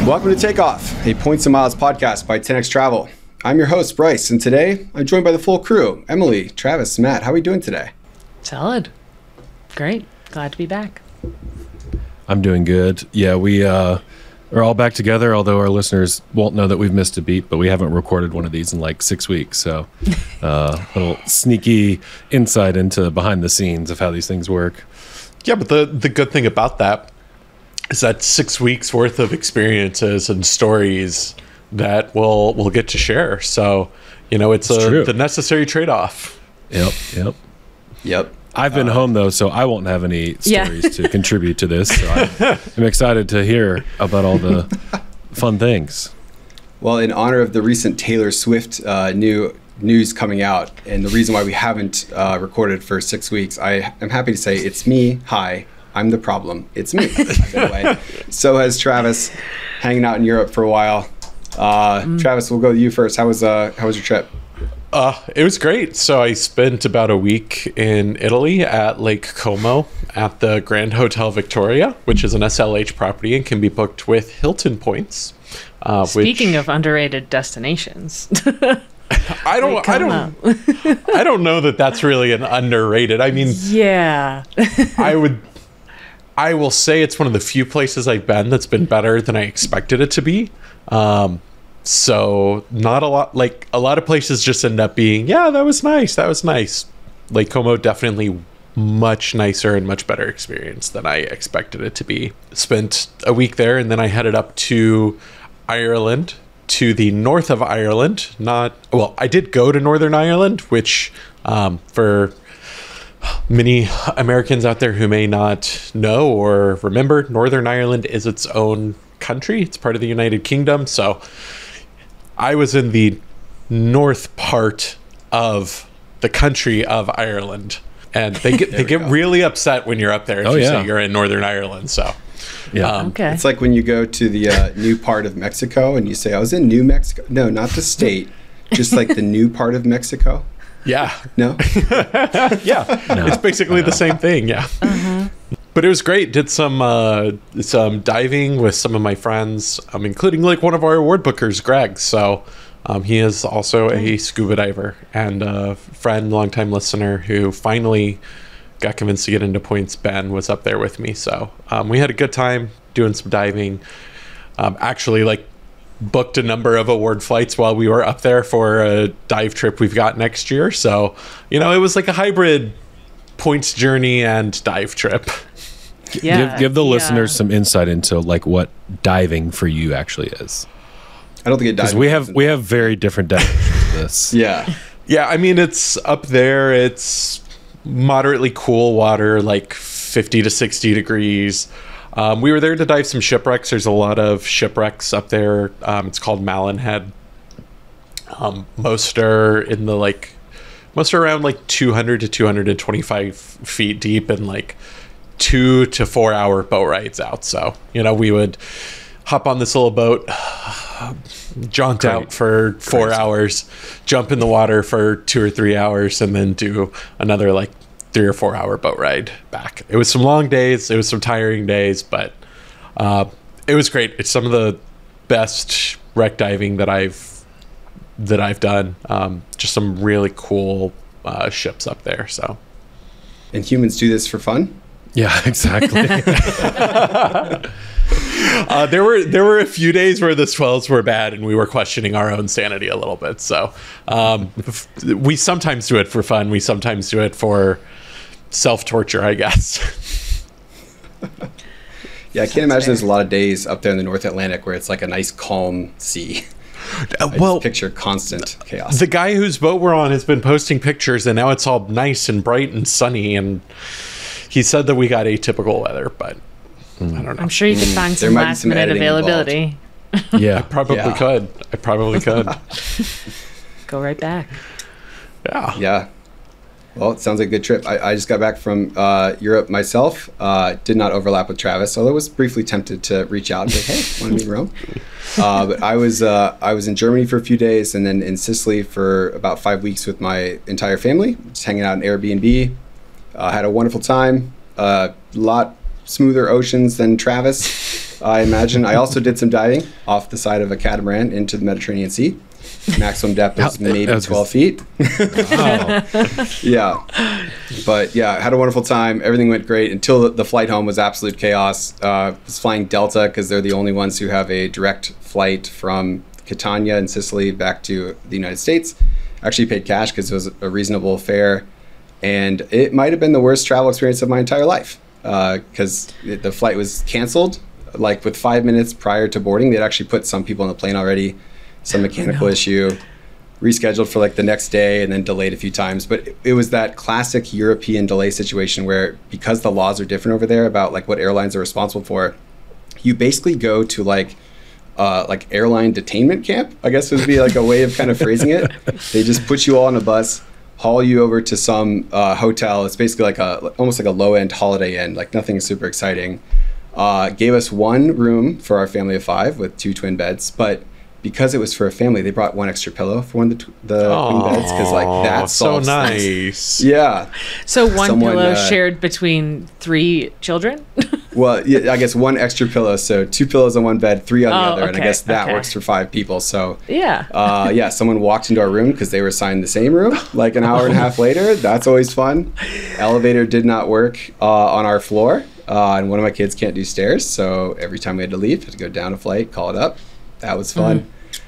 Welcome to Takeoff, a Points and Miles podcast by 10X Travel. I'm your host, Bryce, and today I'm joined by the full crew. Emily, Travis, Matt, how are we doing today? Solid. Great. Glad to be back. I'm doing good. Yeah, we are all back together, although our listeners won't know that we've missed a beat, but we haven't recorded one of these in like 6 weeks. So a little sneaky insight into behind the scenes of how these things work. Yeah, but the good thing about that is that 6 weeks worth of experiences and stories that we'll get to share. So, you know, it's the necessary trade-off. Yep. I've been home, though, so I won't have any stories to contribute to this. So I'm excited to hear about all the fun things. Well, in honor of the recent Taylor Swift new news coming out, and the reason why we haven't recorded for 6 weeks, I am happy to say it's me. Hi, I'm the problem. It's me, by the way. So has Travis, hanging out in Europe for a while. Travis, we'll go to you first. How was your trip? It was great. So I spent about a week in Italy at Lake Como at the Grand Hotel Victoria, which is an SLH property and can be booked with Hilton points. Speaking of underrated destinations, I don't know that that's really an underrated. I mean, yeah, I will say it's one of the few places I've been that's been better than I expected it to be. So not a lot, like a lot of places just end up being, yeah, that was nice. Lake Como definitely much nicer and much better experience than I expected it to be. Spent a week there and then I headed up to Ireland, to the north of Ireland. I did go to Northern Ireland, which for many Americans out there who may not know or remember, Northern Ireland is its own country. It's part of the United Kingdom. So I was in the north part of the country of Ireland, and they get really upset when you're up there if you say you're in Northern Ireland. So yeah, okay. It's like when you go to the new part of Mexico and you say, I was in New Mexico. No, not the state, just like the new part of Mexico. Yeah. No? Yeah. No. It's basically the same thing. Yeah. Uh-huh. But it was great. Did some diving with some of my friends, including like one of our award bookers, Greg. So he is also a scuba diver and a friend, longtime listener who finally got convinced to get into points. Ben was up there with me. So we had a good time doing some diving. Actually, like, booked a number of award flights while we were up there for a dive trip we've got next year. So, you know, it was like a hybrid points journey and dive trip. Yeah, give the listeners some insight into like what diving for you actually is. I don't think it dives. We have very different definitions of this. Yeah. Yeah, I mean, it's up there. It's moderately cool water, like 50 to 60 degrees. We were there to dive some shipwrecks. There's a lot of shipwrecks up there. It's called Malin Head. Most are around like 200 to 225 feet deep and like 2 to 4 hour boat rides out. So, you know, we would hop on this little boat, jaunt out for 4 hours, jump in the water for 2 or 3 hours, and then do another like 3 or 4 hour boat ride back. It was some long days. It was some tiring days, but it was great. It's some of the best wreck diving that I've done. Just some really cool ships up there. So, and humans do this for fun? Yeah, exactly. There were a few days where the swells were bad and we were questioning our own sanity a little bit. So we sometimes do it for fun. We sometimes do it for self-torture, I guess. Yeah, I can't imagine there's a lot of days up there in the North Atlantic where it's like a nice calm sea. Well, picture constant chaos. The guy whose boat we're on has been posting pictures and now it's all nice and bright and sunny, and he said that we got atypical weather, but I don't know. I'm sure you could find some last minute availability. Yeah, I probably could. Go right back. Yeah. Yeah. Well, it sounds like a good trip. I just got back from Europe myself. Did not overlap with Travis, although I was briefly tempted to reach out and be like, hey, want to meet in Rome? But I was in Germany for a few days and then in Sicily for about 5 weeks with my entire family, just hanging out in Airbnb. Had a wonderful time. A lot smoother oceans than Travis. I imagine. I also did some diving off the side of a catamaran into the Mediterranean Sea. Maximum depth is maybe 12 feet. Wow. Yeah. But yeah, had a wonderful time. Everything went great until the flight home was absolute chaos. Was flying Delta because they're the only ones who have a direct flight from Catania in Sicily back to the United States. Actually paid cash because it was a reasonable fare. And it might have been the worst travel experience of my entire life because the flight was canceled like with 5 minutes prior to boarding. They'd actually put some people on the plane already. Some mechanical issue, rescheduled for like the next day and then delayed a few times. But it was that classic European delay situation where, because the laws are different over there about like what airlines are responsible for, you basically go to like airline detainment camp, I guess would be like a way of kind of phrasing it. They just put you all on a bus, haul you over to some hotel. It's basically like almost like a low end Holiday Inn, like nothing super exciting. Gave us one room for our family of 5 with 2 twin beds, but because it was for a family, they brought one extra pillow for one of the twin beds because like that's so nice. Yeah. So one Someone, pillow shared between 3 children? Well, yeah, I guess one extra pillow, so 2 pillows on one bed, 3 on the other, and I okay, guess that okay. works for 5 people. So Yeah. yeah, someone walked into our room because they were assigned the same room like an hour and a half later. That's always fun. Elevator did not work on our floor, and one of my kids can't do stairs, so every time we had to leave, had to go down a flight, call it up. That was fun.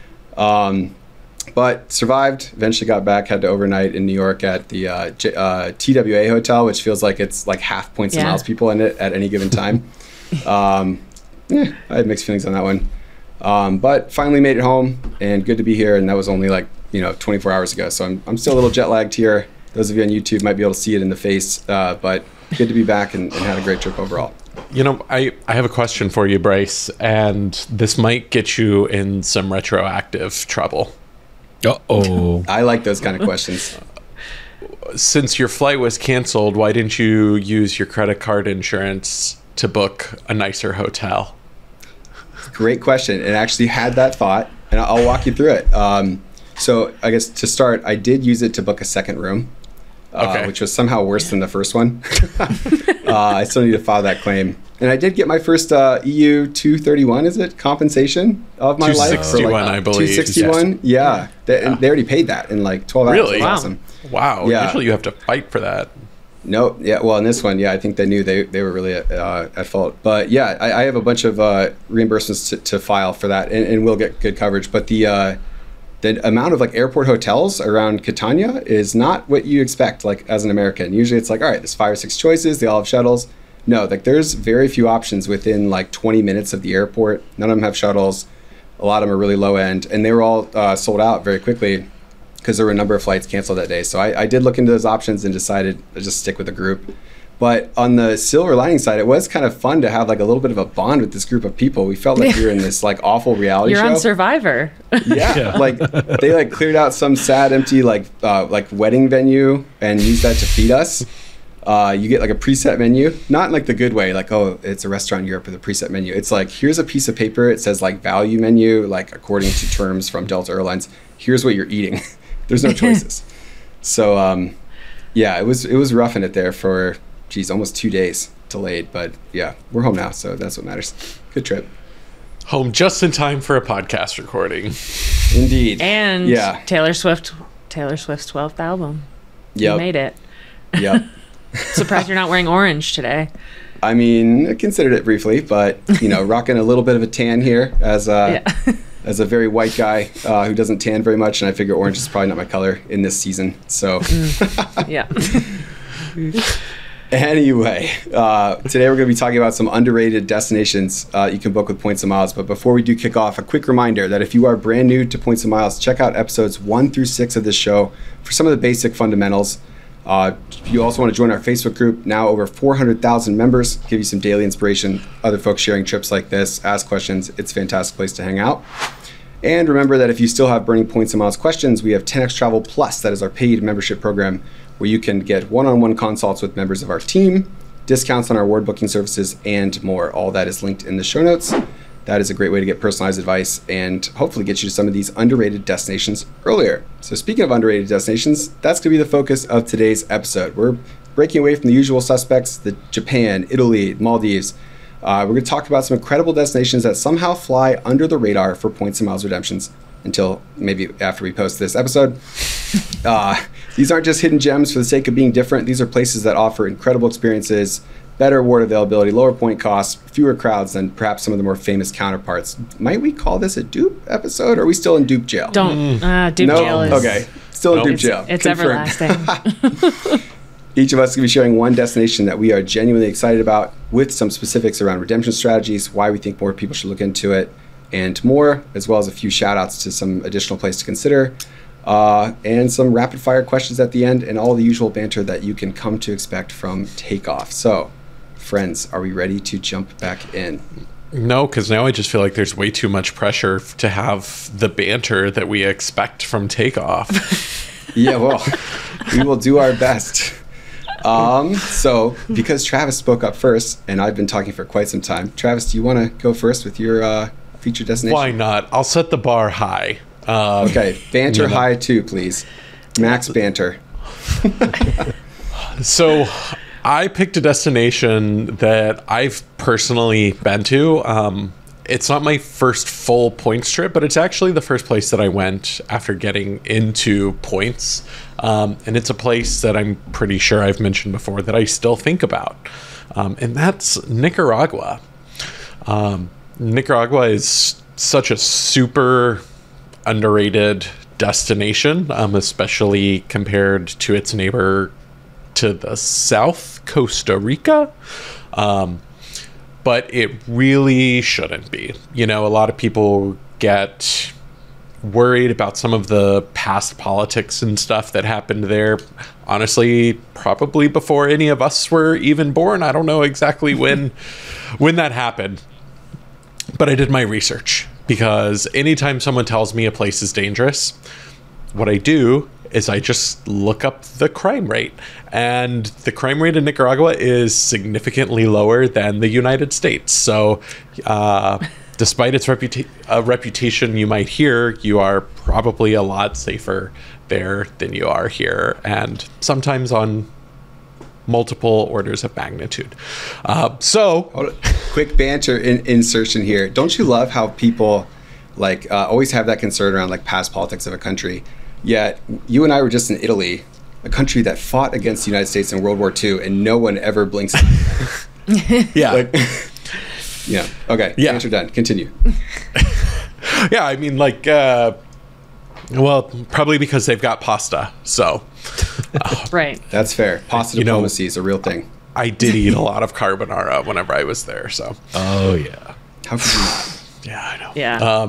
But survived, eventually got back, had to overnight in New York at the TWA hotel, which feels like it's like half points and miles people in it at any given time. I had mixed feelings on that one. But finally made it home and good to be here. And that was only like, 24 hours ago. So I'm still a little jet lagged here. Those of you on YouTube might be able to see it in the face, but good to be back and had a great trip overall. I have a question for you, Bryce, and this might get you in some retroactive trouble. Uh-oh. I like those kind of questions. Since your flight was canceled, why didn't you use your credit card insurance to book a nicer hotel? Great question. And actually had that thought, and I'll walk you through it. So I guess to start, I did use it to book a second room. Which was somehow worse than the first one. I still need to file that claim. And I did get my first EU 231, is it? Compensation of my life. 261, I believe. 261? Yeah. And they already paid that in like 12 hours. Really? That's awesome. Wow. Yeah. Usually you have to fight for that. No, yeah. Well, in this one, yeah, I think they knew they were really at fault. But yeah, I have a bunch of reimbursements to file for that, and we'll get good coverage. But the amount of like airport hotels around Catania is not what you expect, like as an American. Usually it's like, all right, there's 5 or 6 choices. They all have shuttles. No, like there's very few options within like 20 minutes of the airport. None of them have shuttles. A lot of them are really low end, and they were all sold out very quickly because there were a number of flights canceled that day. So I did look into those options and decided to just stick with the group. But on the silver lining side, it was kind of fun to have like a little bit of a bond with this group of people. We felt like we were in this like awful reality show. You're on Survivor. Yeah, like they like cleared out some sad, empty like wedding venue and used that to feed us. You get like a preset menu, not in like the good way, like, oh, it's a restaurant in Europe with a preset menu. It's like, here's a piece of paper. It says like value menu, like according to terms from Delta Airlines. Here's what you're eating. There's no choices. So yeah, it was roughing it there for almost 2 days delayed, but yeah, we're home now, so that's what matters. Good trip. Home just in time for a podcast recording. Indeed. And yeah. Taylor Swift's 12th album. Yep. You made it. Yep. Surprised you're not wearing orange today. I mean, I considered it briefly, but rocking a little bit of a tan here as a very white guy who doesn't tan very much, and I figure orange is probably not my color in this season. So Yeah. Anyway, today we're going to be talking about some underrated destinations you can book with Points and Miles. But before we do kick off, a quick reminder that if you are brand new to Points and Miles, check out episodes 1 through 6 of this show for some of the basic fundamentals. You also want to join our Facebook group, now over 400,000 members, give you some daily inspiration, other folks sharing trips like this, ask questions. It's a fantastic place to hang out. And remember that if you still have burning Points and Miles questions, we have 10x Travel Plus. That is our paid membership program where you can get one-on-one consults with members of our team, discounts on our ward booking services, and more. All that is linked in the show notes. That is a great way to get personalized advice and hopefully get you to some of these underrated destinations earlier. So speaking of underrated destinations, that's going to be the focus of today's episode. We're breaking away from the usual suspects, the Japan, Italy, Maldives. We're going to talk about some incredible destinations that somehow fly under the radar for points and miles redemptions until maybe after we post this episode. These aren't just hidden gems for the sake of being different. These are places that offer incredible experiences, better award availability, lower point costs, fewer crowds than perhaps some of the more famous counterparts. Might we call this a dupe episode, or are we still in dupe jail? Don't. Dupe No? jail is... Okay. Still in dupe jail. It's Confirmed. everlasting. Each of us is going to be sharing one destination that we are genuinely excited about with some specifics around redemption strategies, why we think more people should look into it, and more, as well as a few shout outs to some additional places to consider, and some rapid fire questions at the end, and all the usual banter that you can come to expect from Takeoff. So, friends, are we ready to jump back in? No, because now I just feel like there's way too much pressure to have the banter that we expect from Takeoff. Yeah, well, we will do our best. So, because Travis spoke up first, and I've been talking for quite some time, Travis, do you want to go first with your featured destination? Why not? I'll set the bar high. Okay, banter high too, please. Max banter. So I picked a destination that I've personally been to. It's not my first full points trip, but it's actually the first place that I went after getting into points. And it's a place that I'm pretty sure I've mentioned before that I still think about. And that's Nicaragua. Nicaragua is such a super underrated destination, especially compared to its neighbor to the south, Costa Rica. But it really shouldn't be. You know, a lot of people get worried about some of the past politics and stuff that happened there. Honestly, probably before any of us were even born. I don't know exactly when that happened. But I did my research, because anytime someone tells me a place is dangerous, what I do is I just look up the crime rate. And the crime rate in Nicaragua is significantly lower than the United States. So despite its reputation you might hear, you are probably a lot safer there than you are here, and sometimes on multiple orders of magnitude. Quick banter insertion here. Don't you love how people always have that concern around past politics of a country? Yet you and I were just in Italy, a country that fought against the United States in World War II, and no one ever blinks. Yeah. Yeah. Okay. Yeah. Answer done. Continue. Yeah, I mean, well, probably because they've got pasta. So, Right. That's fair. Pasta diplomacy is a real thing. I did eat a lot of carbonara whenever I was there. So, Oh yeah. How could you not? yeah, I know. Yeah.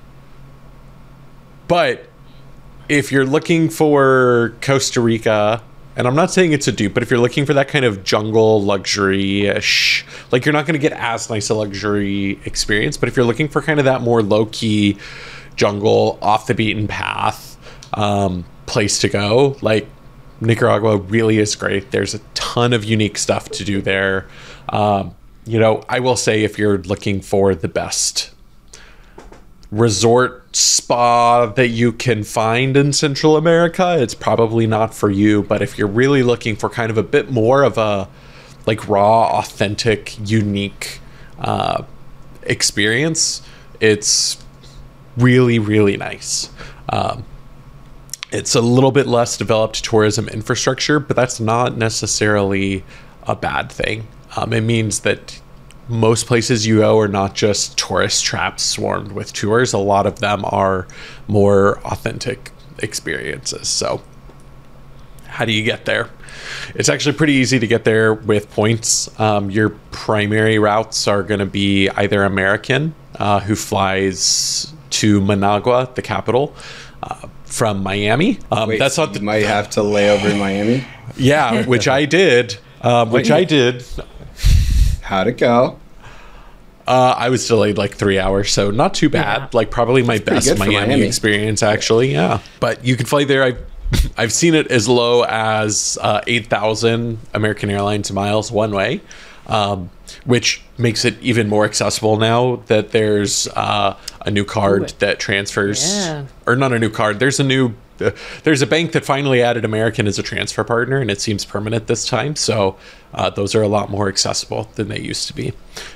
But if you're looking for Costa Rica, and I'm not saying it's a dupe, but if you're looking for that kind of jungle luxury-ish, you're not going to get as nice a luxury experience, but if you're looking for kind of that more low-key jungle, off the beaten path place to go, Nicaragua really is great. There's a ton of unique stuff to do there. I will say, if you're looking for the best resort spa that you can find in Central America, it's probably not for you. But if you're really looking for kind of a bit more of a raw, authentic, unique experience, it's really, really nice. It's a little bit less developed tourism infrastructure, but that's not necessarily a bad thing. It means that most places you go are not just tourist traps swarmed with tours. A lot of them are more authentic experiences. So how do you get there? It's actually pretty easy to get there with points. Your primary routes are going to be either American, who flies to Managua, the capital, from Miami. Wait, That's so not you might have to lay over in Miami. Yeah, which I did. I did. How'd it go? I was delayed 3 hours, so not too bad. Yeah. Probably my pretty best good for Miami Miami. experience, actually. Yeah, but you can fly there. I've seen it as low as 8,000 American Airlines miles one way, which makes it even more accessible now that there's a new card that transfers, Yeah. or not a new card. There's a new there's a bank that finally added American as a transfer partner, and it seems permanent this time. So those are a lot more accessible than they used to be.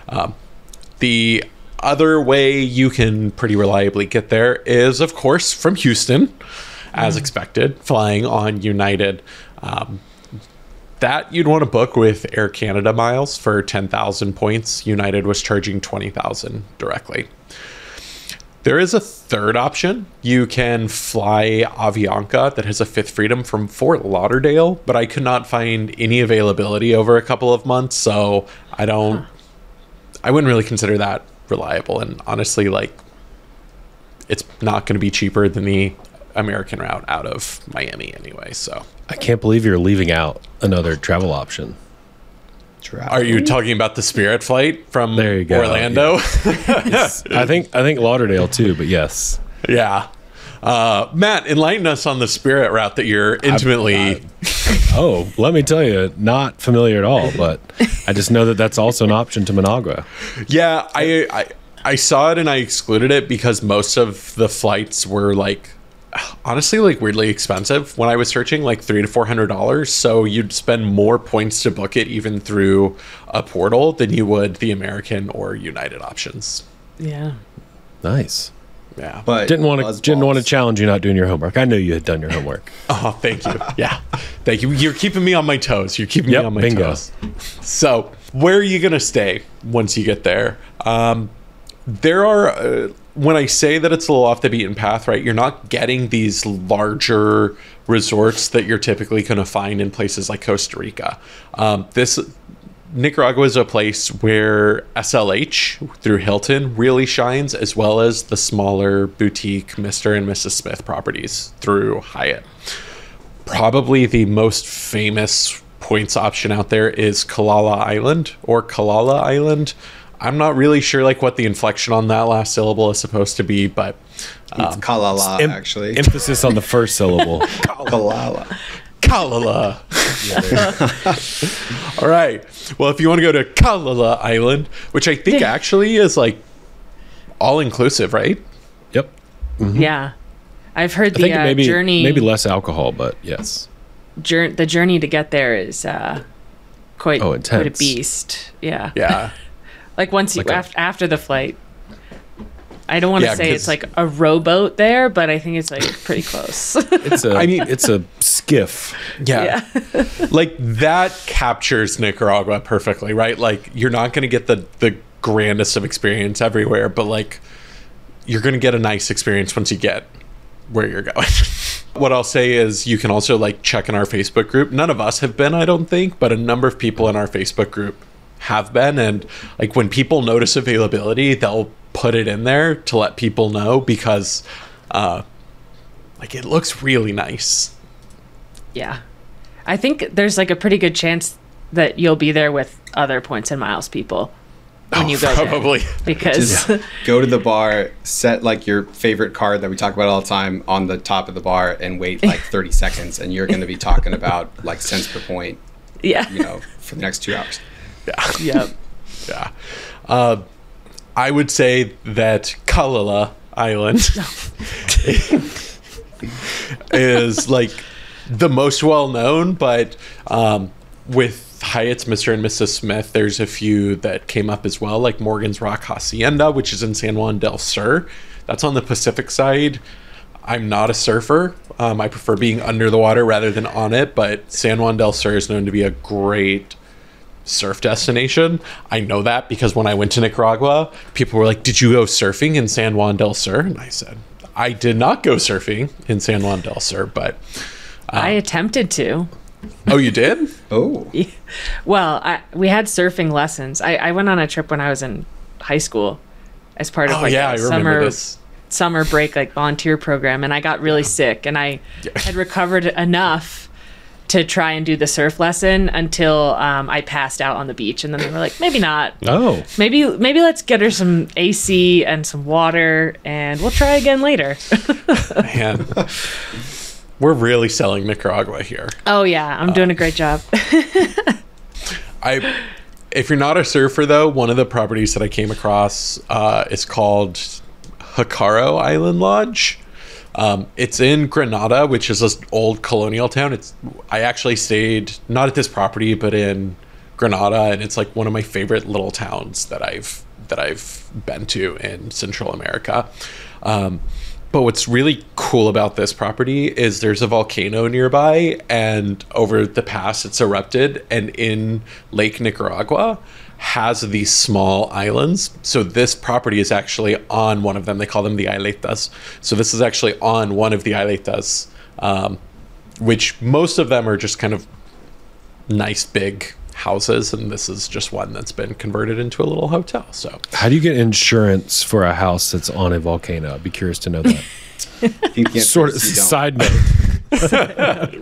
The other way you can pretty reliably get there is, of course, from Houston, as expected, flying on United. That you'd want to book with Air Canada miles for 10,000 points. United was charging 20,000 directly. There is a third option. You can fly Avianca that has a fifth freedom from Fort Lauderdale, but I could not find any availability over a couple of months, so I wouldn't really consider that reliable. And honestly, like, it's not going to be cheaper than the American route out of Miami anyway. So I can't believe you're leaving out another travel option. Are you talking about the Spirit flight from There you go. Orlando? I think Lauderdale too, but yes. Yeah. Matt, enlighten us on the Spirit route that you're intimately... Oh, let me tell you, not familiar at all, but I just know that that's also an option to Managua. Yeah, I saw it and I excluded it because most of the flights were like, honestly, like weirdly expensive when I was searching, like $300 to $400. So you'd spend more points to book it even through a portal than you would the American or United options. Yeah. Nice. Yeah. But Didn't want to challenge you not doing your homework. I knew you had done your homework. Oh, thank you. Yeah. Thank you. You're keeping me on my toes. You're keeping me on my bingo. toes. So where are you going to stay once you get there? There are, when I say that it's a little off the beaten path, right, you're not getting these larger resorts that you're typically going to find in places like Costa Rica. Nicaragua is a place where SLH through Hilton really shines, as well as the smaller boutique Mr. and Mrs. Smith properties through Hyatt. Probably the most famous points option out there is Kalala Island or Kalala Island. I'm not really sure like what the inflection on that last syllable is supposed to be, but it's Kalala, actually. Emphasis on the first syllable. Kalala. Kalala. All right. Well, if you want to go to Kalala Island, which I think actually is like all inclusive, right? Yep. Mm-hmm. Yeah. I've heard I think maybe, journey. maybe less alcohol, but yes. The journey to get there is quite a intense. beast. Yeah. Yeah. Like once you Like after the flight. I don't want to say 'cause- it's like a rowboat there, but I think it's like pretty close. It's a skiff. Yeah. Like that captures Nicaragua perfectly, right? Like you're not going to get the grandest of experience everywhere, but like you're going to get a nice experience once you get where you're going. What I'll say is you can also like check in our Facebook group. None of us have been, I don't think, but a number of people in our Facebook group have been. And like when people notice availability, they'll put it in there to let people know because like it looks really nice. Yeah. I think there's like a pretty good chance that you'll be there with other points and miles people when you go probably there. Because Just go to the bar, set like your favorite card that we talk about all the time on the top of the bar, and wait like 30 seconds, and you're going to be talking about like cents per point, yeah. you know, for the next 2 hours. Yeah. Yep. Yeah. I would say that Kalala Island is like the most well known, but with Hyatt's Mr. and Mrs. Smith, there's a few that came up as well, like Morgan's Rock Hacienda, which is in San Juan del Sur. That's on the Pacific side. I'm not a surfer. I prefer being under the water rather than on it, but San Juan del Sur is known to be a great surf destination. I know that because when I went to Nicaragua, people were like, "Did you go surfing in San Juan del Sur?" And I said, "I did not go surfing in San Juan del Sur, but I attempted to. oh, you did? Oh, Well, we had surfing lessons. I went on a trip when I was in high school as part of Oh like yeah, a I remember this. summer break like volunteer program, and I got really sick, and I had recovered enough to try and do the surf lesson until I passed out on the beach, and then they were like, maybe not. Oh. Maybe let's get her some AC and some water, and we'll try again later. Man, we're really selling Nicaragua here. Oh yeah, I'm doing a great job. If you're not a surfer though, one of the properties that I came across is called Hikaro Island Lodge. It's in Granada, which is this old colonial town. I actually stayed not at this property, but in Granada, and it's like one of my favorite little towns that I've been to in Central America. But what's really cool about this property is there's a volcano nearby, and over the past it's erupted, and in Lake Nicaragua has these small islands. So this property is actually on one of them. They call them the isletas. So this is actually on one of the isletas, which most of them are just kind of nice big houses, and this is just one that's been converted into a little hotel. So How do you get insurance for a house that's on a volcano? I'd be curious to know that. You can't Sort of you don't. side note.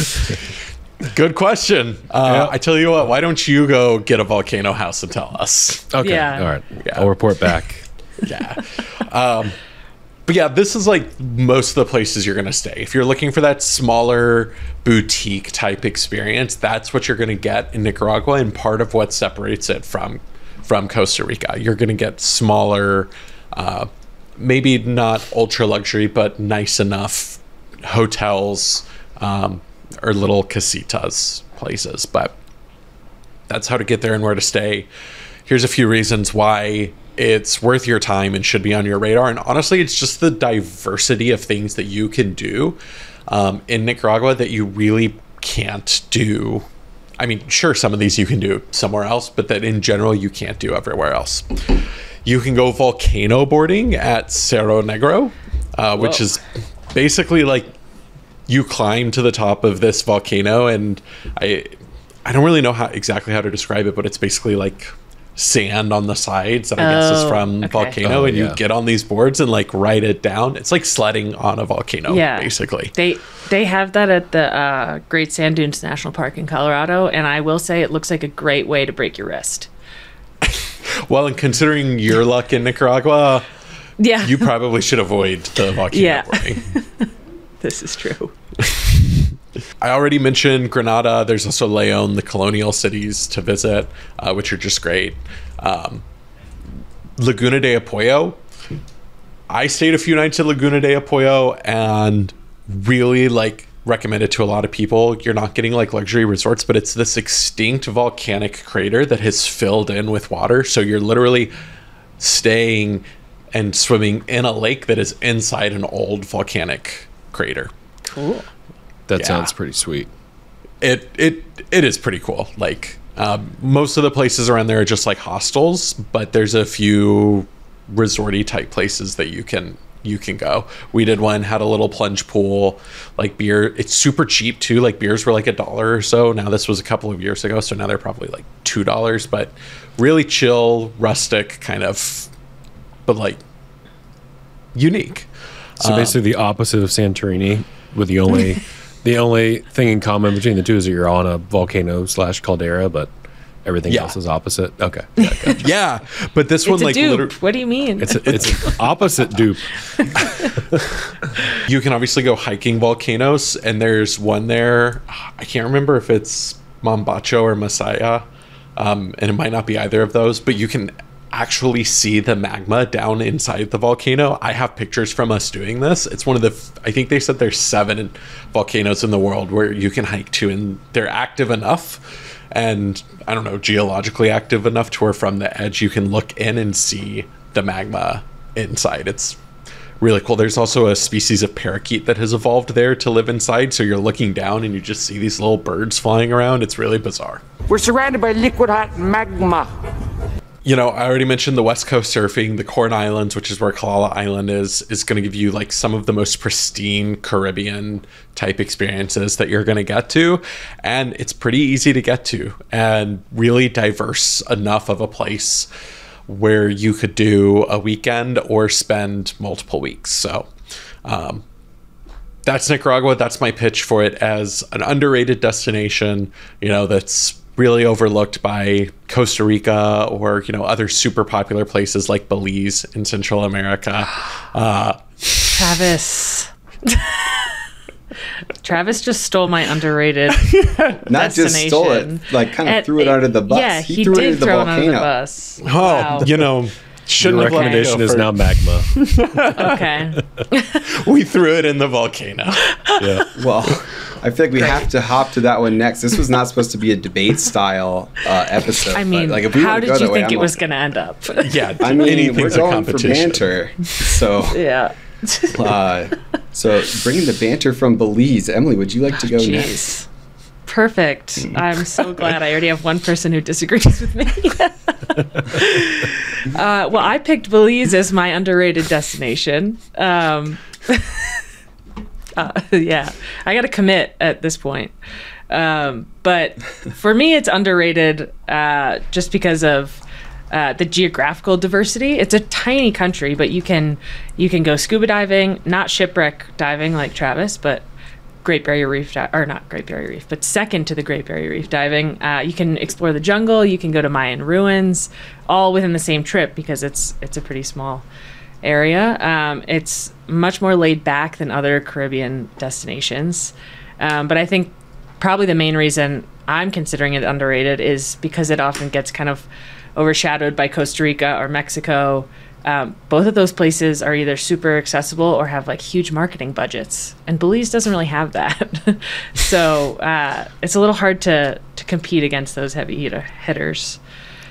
good question. I tell you what, why don't you go get a volcano house and tell us? Okay. Yeah. All right. Yeah. I'll report back. Yeah. But yeah, this is like most of the places you're going to stay. If you're looking for that smaller boutique type experience, that's what you're going to get in Nicaragua, and part of what separates it from Costa Rica. You're going to get smaller, maybe not ultra luxury, but nice enough hotels or little casitas places. But that's how to get there and where to stay. Here's a few reasons why it's worth your time and should be on your radar. And honestly, it's just the diversity of things that you can do in Nicaragua that you really can't do. I mean, sure, some of these you can do somewhere else, but that in general you can't do everywhere else. You can go volcano boarding at Cerro Negro, which is basically like you climb to the top of this volcano, and I don't really know exactly how to describe it, but it's basically like sand on the sides that I guess is from volcano, and you get on these boards and like ride it down. It's like sledding on a volcano, basically. They have that at the Great Sand Dunes National Park in Colorado, and I will say it looks like a great way to break your wrist. Well, and considering your luck in Nicaragua, you probably should avoid the volcano boarding. This is true. I already mentioned Granada. There's also Leon, the colonial cities to visit, which are just great. Laguna de Apoyo. I stayed a few nights at Laguna de Apoyo and really recommend it to a lot of people. You're not getting like luxury resorts, but it's this extinct volcanic crater that has filled in with water. So you're literally staying and swimming in a lake that is inside an old volcanic crater. Cool. That sounds pretty sweet. It is pretty cool. Like most of the places around there are just like hostels, but there's a few resorty type places that you can go. We did one, had a little plunge pool, like beer. It's super cheap too. Like beers were like $1 or so. Now this was a couple of years ago, so now they're probably like $2, but really chill, rustic kind of, but like unique. So basically the opposite of Santorini, with the only thing in common between the two is that you're on a volcano / caldera, but everything else is opposite. Okay. Yeah, but this one a like dupe. What do you mean? It's an opposite dupe. You can obviously go hiking volcanoes, and there's one there. I can't remember if it's Mombacho or Masaya, and it might not be either of those, but you can actually see the magma down inside the volcano. I have pictures from us doing this. It's one of the, I think they said there's 7 volcanoes in the world where you can hike to, and they're active enough, and I don't know, geologically active enough to where from the edge you can look in and see the magma inside. It's really cool. There's also a species of parakeet that has evolved there to live inside, so you're looking down and you just see these little birds flying around. It's really bizarre. We're surrounded by liquid hot magma. You know, I already mentioned the West Coast surfing. The Corn Islands, which is where Kalala Island is going to give you like some of the most pristine Caribbean type experiences that you're going to get to. And it's pretty easy to get to and really diverse enough of a place where you could do a weekend or spend multiple weeks. So that's Nicaragua. That's my pitch for it as an underrated destination, you know, that's really overlooked by Costa Rica or, you know, other super popular places like Belize in Central America. Travis. Travis just stole my underrated Not just stole it, like kind of threw it under the bus. Yeah, he threw it did into the throw it volcano. under the bus. Oh, you know, Shouldn't Your have let me recommendation go is first. now magma. Okay. We threw it in the volcano. Yeah. Well, I feel like we have to hop to that one next. This was not supposed to be a debate style episode. I mean, but, like, if we how wanna did go you that way, think it I'm was all- going to end up? Yeah, I mean, we're anything's a going for competition. banter. So, Yeah. so bringing the banter from Belize, Emily, would you like to go next? Jeez. Perfect. I'm so glad I already have one person who disagrees with me. Well, I picked Belize as my underrated destination. Yeah, I got to commit at this point. But for me, it's underrated just because of the geographical diversity. It's a tiny country, but you can go scuba diving, not shipwreck diving like Travis, but Great Barrier Reef, or not Great Barrier Reef, but second to the Great Barrier Reef diving. You can explore the jungle. You can go to Mayan ruins, all within the same trip because it's a pretty small area. It's much more laid back than other Caribbean destinations. But I think probably the main reason I'm considering it underrated is because it often gets kind of overshadowed by Costa Rica or Mexico. Both of those places are either super accessible or have like huge marketing budgets, and Belize doesn't really have that. So it's a little hard to compete against those heavy hitters.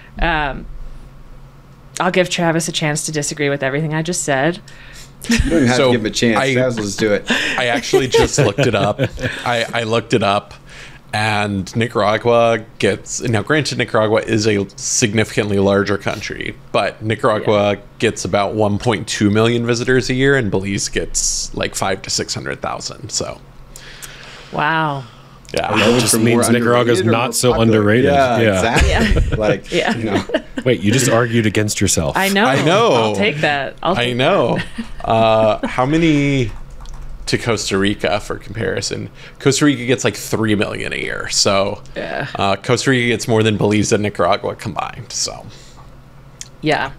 I'll give Travis a chance to disagree with everything I just said. You don't even have So to give him a chance. I- Travis will just do it. I actually just looked it up. I looked it up, and Nicaragua gets, now granted, Nicaragua is a significantly larger country, but Nicaragua gets about 1.2 million visitors a year, and Belize gets like 500,000 to 600,000. So Wow. yeah, Going just for means more Nicaragua's underrated or not more so popular? underrated. Yeah, Yeah. exactly. Like, Yeah. you know, Wait, you just argued against yourself. I know. I know. I'll take that. I know. How many to Costa Rica for comparison? Costa Rica gets like 3 million a year. So Yeah. Costa Rica gets more than Belize and Nicaragua combined. So Yeah.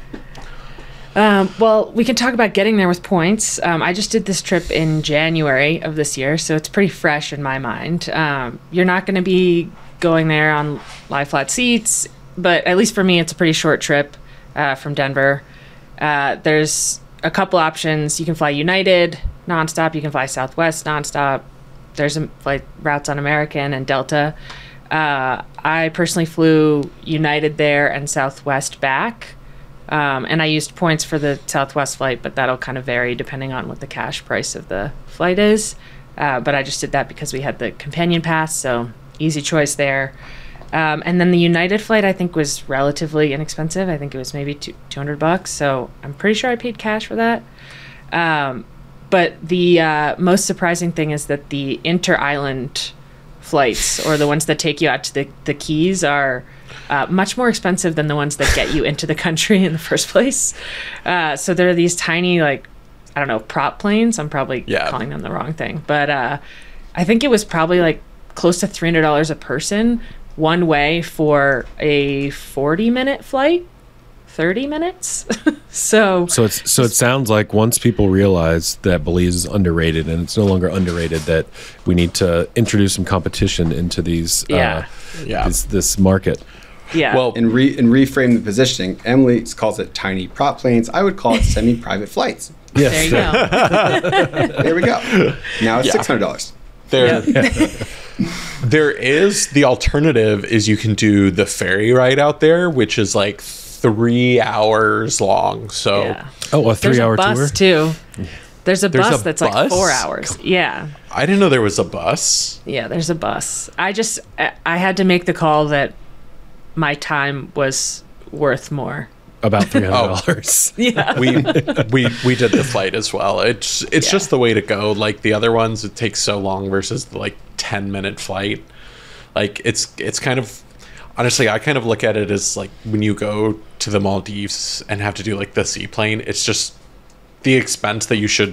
Well, we can talk about getting there with points. I just did this trip in January of this year, so it's pretty fresh in my mind. You're not going to be going there on lie flat seats, but at least for me, it's a pretty short trip from Denver. There's a couple options. You can fly United nonstop. You can fly Southwest nonstop. There's flight routes on American and Delta. I personally flew United there and Southwest back. And I used points for the Southwest flight, but that'll kind of vary depending on what the cash price of the flight is. But I just did that because we had the companion pass, so easy choice there. And then the United flight, I think, was relatively inexpensive. I think it was maybe $200, so I'm pretty sure I paid cash for that. But the most surprising thing is that the inter-island flights, or the ones that take you out to the Keys, are much more expensive than the ones that get you into the country in the first place. So there are these tiny, like, I don't know, prop planes. I'm probably calling them the wrong thing. But I think it was probably like close to $300 a person one way for a 40-minute flight. 30 minutes. So it sounds like once people realize that Belize is underrated, and it's no longer underrated, that we need to introduce some competition into these this market. yeah. well, and reframe the positioning. Emily calls it tiny prop planes. I would call it semi-private flights. there Yes. you go. There we go. Now it's $600. there, there is the alternative is you can do the ferry ride out there, which is like 3 hours long. So Yeah. Oh, a There's 3-hour a bus tour? too. There's a There's bus a that's like bus? 4 hours. Yeah. I didn't know there was a bus. Yeah, there's a bus. I had to make the call that my time was worth more. About $300. Yeah. We did the flight as well. It's just the way to go. Like the other ones, it takes so long versus the like 10-minute flight. Like it's kind of, honestly, I kind of look at it as like when you go to the Maldives and have to do like the seaplane, it's just the expense that you should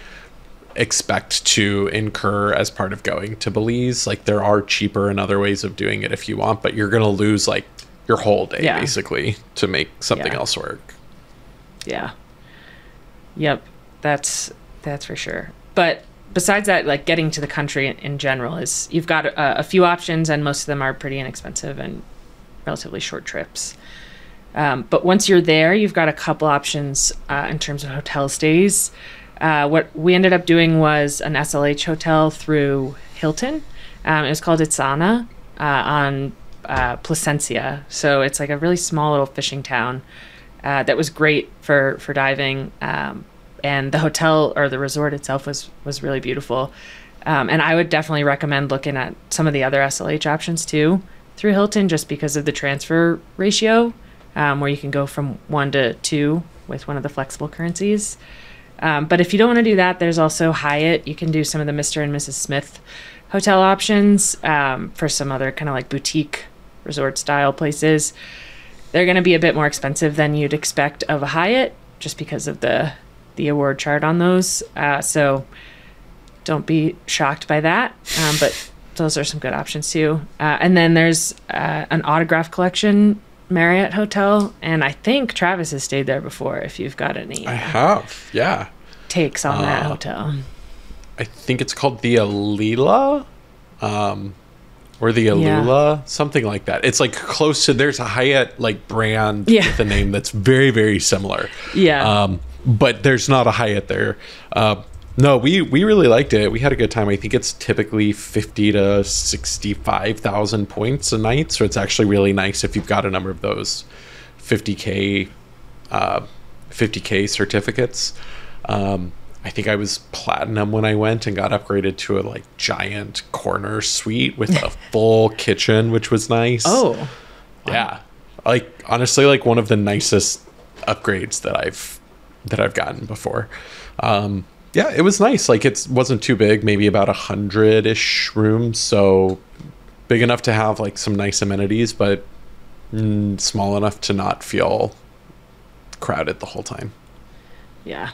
expect to incur as part of going to Belize. Like there are cheaper and other ways of doing it if you want, but you're going to lose like your whole day basically to make something else work. Yeah. Yep. That's for sure. But besides that, like getting to the country in general is, you've got a few options, and most of them are pretty inexpensive and relatively short trips. But once you're there, you've got a couple options in terms of hotel stays. What we ended up doing was an SLH hotel through Hilton. It was called Itzana on Placencia. So it's like a really small little fishing town that was great for diving. And the hotel or the resort itself was really beautiful. And I would definitely recommend looking at some of the other SLH options too through Hilton, just because of the transfer ratio, where you can go from 1 to 2 with one of the flexible currencies. But if you don't want to do that, there's also Hyatt. You can do some of the Mr. and Mrs. Smith hotel options for some other kind of like boutique resort style places. They're going to be a bit more expensive than you'd expect of a Hyatt, just because of the award chart on those. So don't be shocked by that. But those are some good options too. And then there's an Autograph Collection Marriott hotel, and I think Travis has stayed there before. If you've got any I have, yeah. takes on that hotel. I think it's called the Alila, or the Alula, something like that. It's like close to, there's a Hyatt like brand with a name that's very, very similar. Yeah. But there's not a Hyatt there. No, we really liked it. We had a good time. I think it's typically 50 to 65,000 points a night, so it's actually really nice if you've got a number of those 50K certificates. I think I was platinum when I went and got upgraded to a like giant corner suite with a full kitchen, which was nice. Oh. Yeah. Like honestly, like one of the nicest upgrades that I've gotten before. Yeah, it was nice. Like it wasn't too big, maybe about 100-ish rooms, so big enough to have like some nice amenities, but small enough to not feel crowded the whole time. Yeah.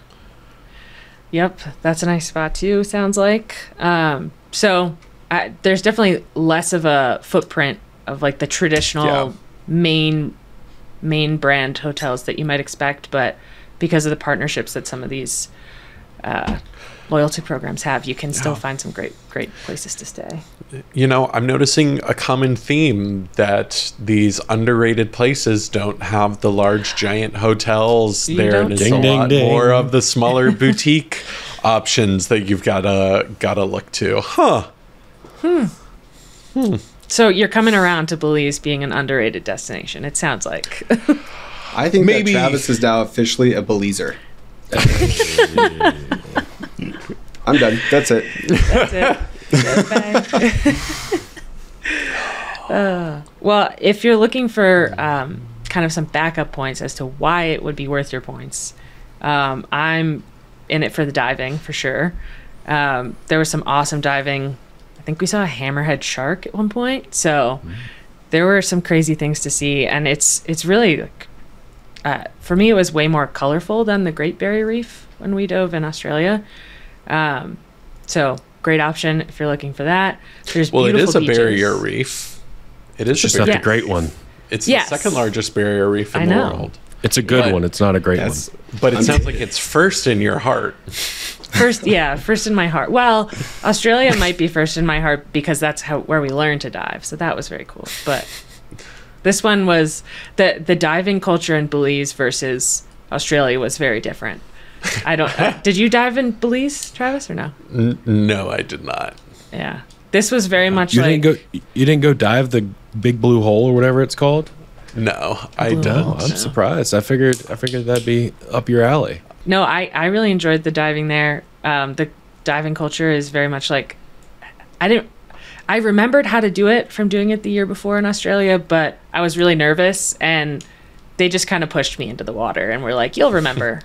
Yep, that's a nice spot too, sounds like. So there's definitely less of a footprint of like the traditional main brand hotels that you might expect, but because of the partnerships that some of these loyalty programs have, you can still find some great places to stay. You know, I'm noticing a common theme that these underrated places don't have the large giant hotels there, and it's a lot more of the smaller boutique options that you've gotta look to. So you're coming around to Belize being an underrated destination, it sounds like. I think Maybe. that Travis is now officially a Belizer. I'm done. That's it. That's it. Well, if you're looking for kind of some backup points as to why it would be worth your points, I'm in it for the diving for sure. There was some awesome diving. I think we saw a hammerhead shark at one point. So there were some crazy things to see, and it's really like, for me, it was way more colorful than the Great Barrier Reef when we dove in Australia. So great option if you're looking for that. There's Well, it is a beaches. barrier reef. It is Just a not barrier. the great one. It's Yes. the second largest barrier reef in the world. It's a good one. It's not a great one. But it sounds like it's first in your heart. First in my heart. Well, Australia might be first in my heart because that's where we learned to dive. So that was very cool. But this one was the diving culture in Belize versus Australia was very different. I don't. Did you dive in Belize, Travis, or no? No, I did not. Yeah, this was very much You like. didn't go dive the big blue hole or whatever it's called. No, I Blue don't. hole. I'm surprised. I figured that'd be up your alley. No, I really enjoyed the diving there. The diving culture is very much like. I remembered how to do it from doing it the year before in Australia, but I was really nervous and they just kind of pushed me into the water and were like, "You'll remember."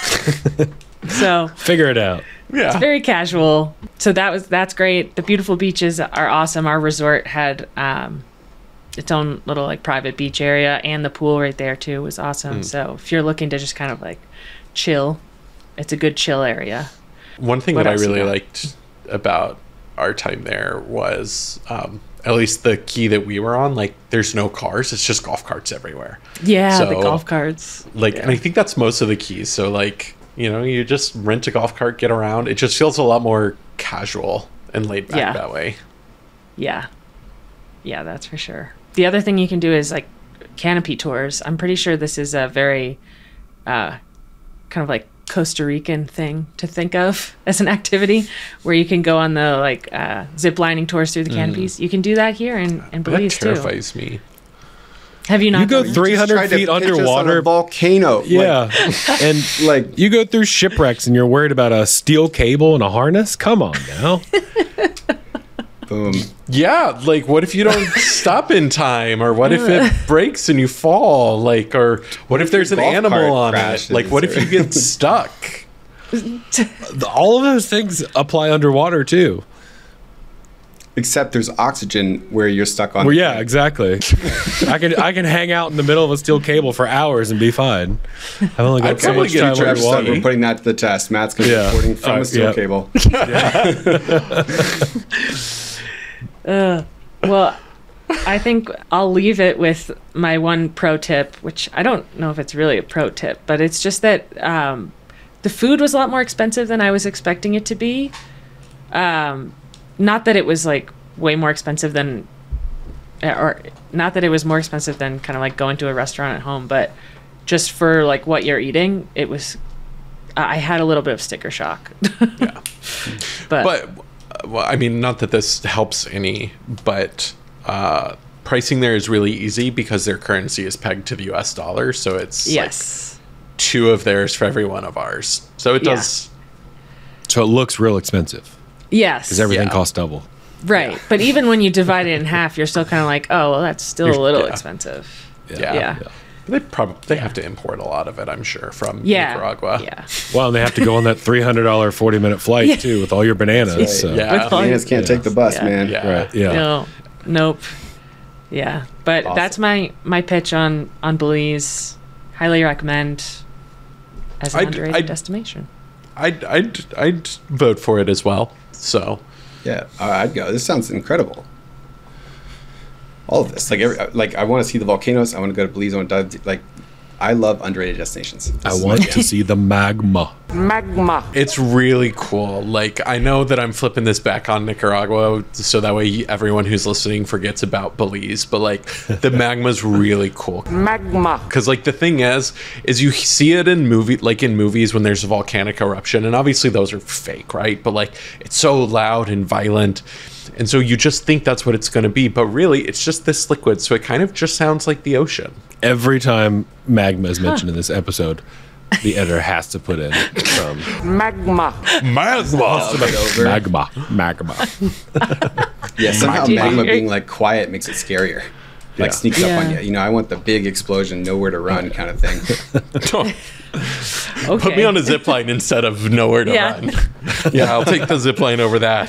So Figure it out. Yeah. it's very casual. So that's great. The beautiful beaches are awesome. Our resort had its own little like private beach area, and the pool right there too was awesome. So if you're looking to just kind of like chill, it's a good chill area. One thing What that I else you really got? liked about our time there was at least the key that we were on, like there's no cars, it's just golf carts everywhere. Yeah, the So, golf carts. Like, and I think that's most of the keys. So like, you know, you just rent a golf cart, get around. It just feels a lot more casual and laid back Yeah. that way. Yeah, that's for sure. The other thing you can do is like canopy tours. I'm pretty sure this is a very kind of like Costa Rican thing to think of as an activity where you can go on the like zip lining tours through the canopies. You can do that here in That Belize too. terrifies me. Have you not? You go done it? 300 Tried to feet pitch us on underwater. a volcano. Yeah. And Like you go through shipwrecks and you're worried about a steel cable and a harness? Come on now. boom. Yeah, like what if you don't stop in time, or what if it breaks and you fall, like, or what if there's an golf cart animal on it? crashes, Like, what if or- you get stuck? All of those things apply underwater too. Except there's oxygen where you're stuck on. Well, yeah, exactly. I can hang out in the middle of a steel cable for hours and be fine. I've only got I'd so probably much get time trapped We're underwater. putting that to the test. Matt's going to be Yeah. reporting from a steel Yep. cable. Well, I think I'll leave it with my one pro tip, which I don't know if it's really a pro tip, but it's just that the food was a lot more expensive than I was expecting it to be. Not that it was like way more expensive than, or not that it was more expensive than kind of like going to a restaurant at home, but just for like what you're eating, it was, I had a little bit of sticker shock. Yeah. But well, I mean, not that this helps any, but pricing there is really easy because their currency is pegged to the US dollar, so it's Yes. like 2 of theirs for every 1 of ours. So it Yeah. does. So it looks real expensive Yes. because everything Yeah. costs double. Right. But even when you divide it in half, you're still kind of like, oh, well, that's still a little Yeah. expensive. Yeah. Yeah. They have to import a lot of it, I'm sure, from Yeah. Nicaragua. Yeah. Well, and they have to go on that $300 40-minute flight Yeah. too with all your bananas. So. Yeah. With all your- Bananas can't take the bus, Yeah. man. Yeah. Right. Yeah. No. Nope. Yeah. But Awesome. that's my pitch on Belize. Highly recommend as an underrated I'd- destination. I'd vote for it as well. So Yeah, I'd go. This sounds incredible. All of this, like I want to see the volcanoes. I want to go to Belize. I want to dive. Like, I love underrated destinations. I This is want my to jam. see the magma. magma, it's really cool. Like, I know that I'm flipping this back on Nicaragua so that way everyone who's listening forgets about Belize, but like the magma's really cool. magma, Because like the thing is you see it in movies when there's a volcanic eruption, and obviously those are fake, right? But like it's so loud and violent, and so you just think that's what it's going to be, but really it's just this liquid, so it kind of just sounds like the ocean. Every time magma is mentioned in this episode, the editor has to put in magma, magma. Yeah, somehow Dude, magma you're- being like quiet makes it scarier. Like Yeah. sneaks up on Yeah. you. You know, I want the big explosion, nowhere to run kind of thing. Okay. Put me on a zip line instead of nowhere to Yeah. run. Yeah, I'll take the zip line over that.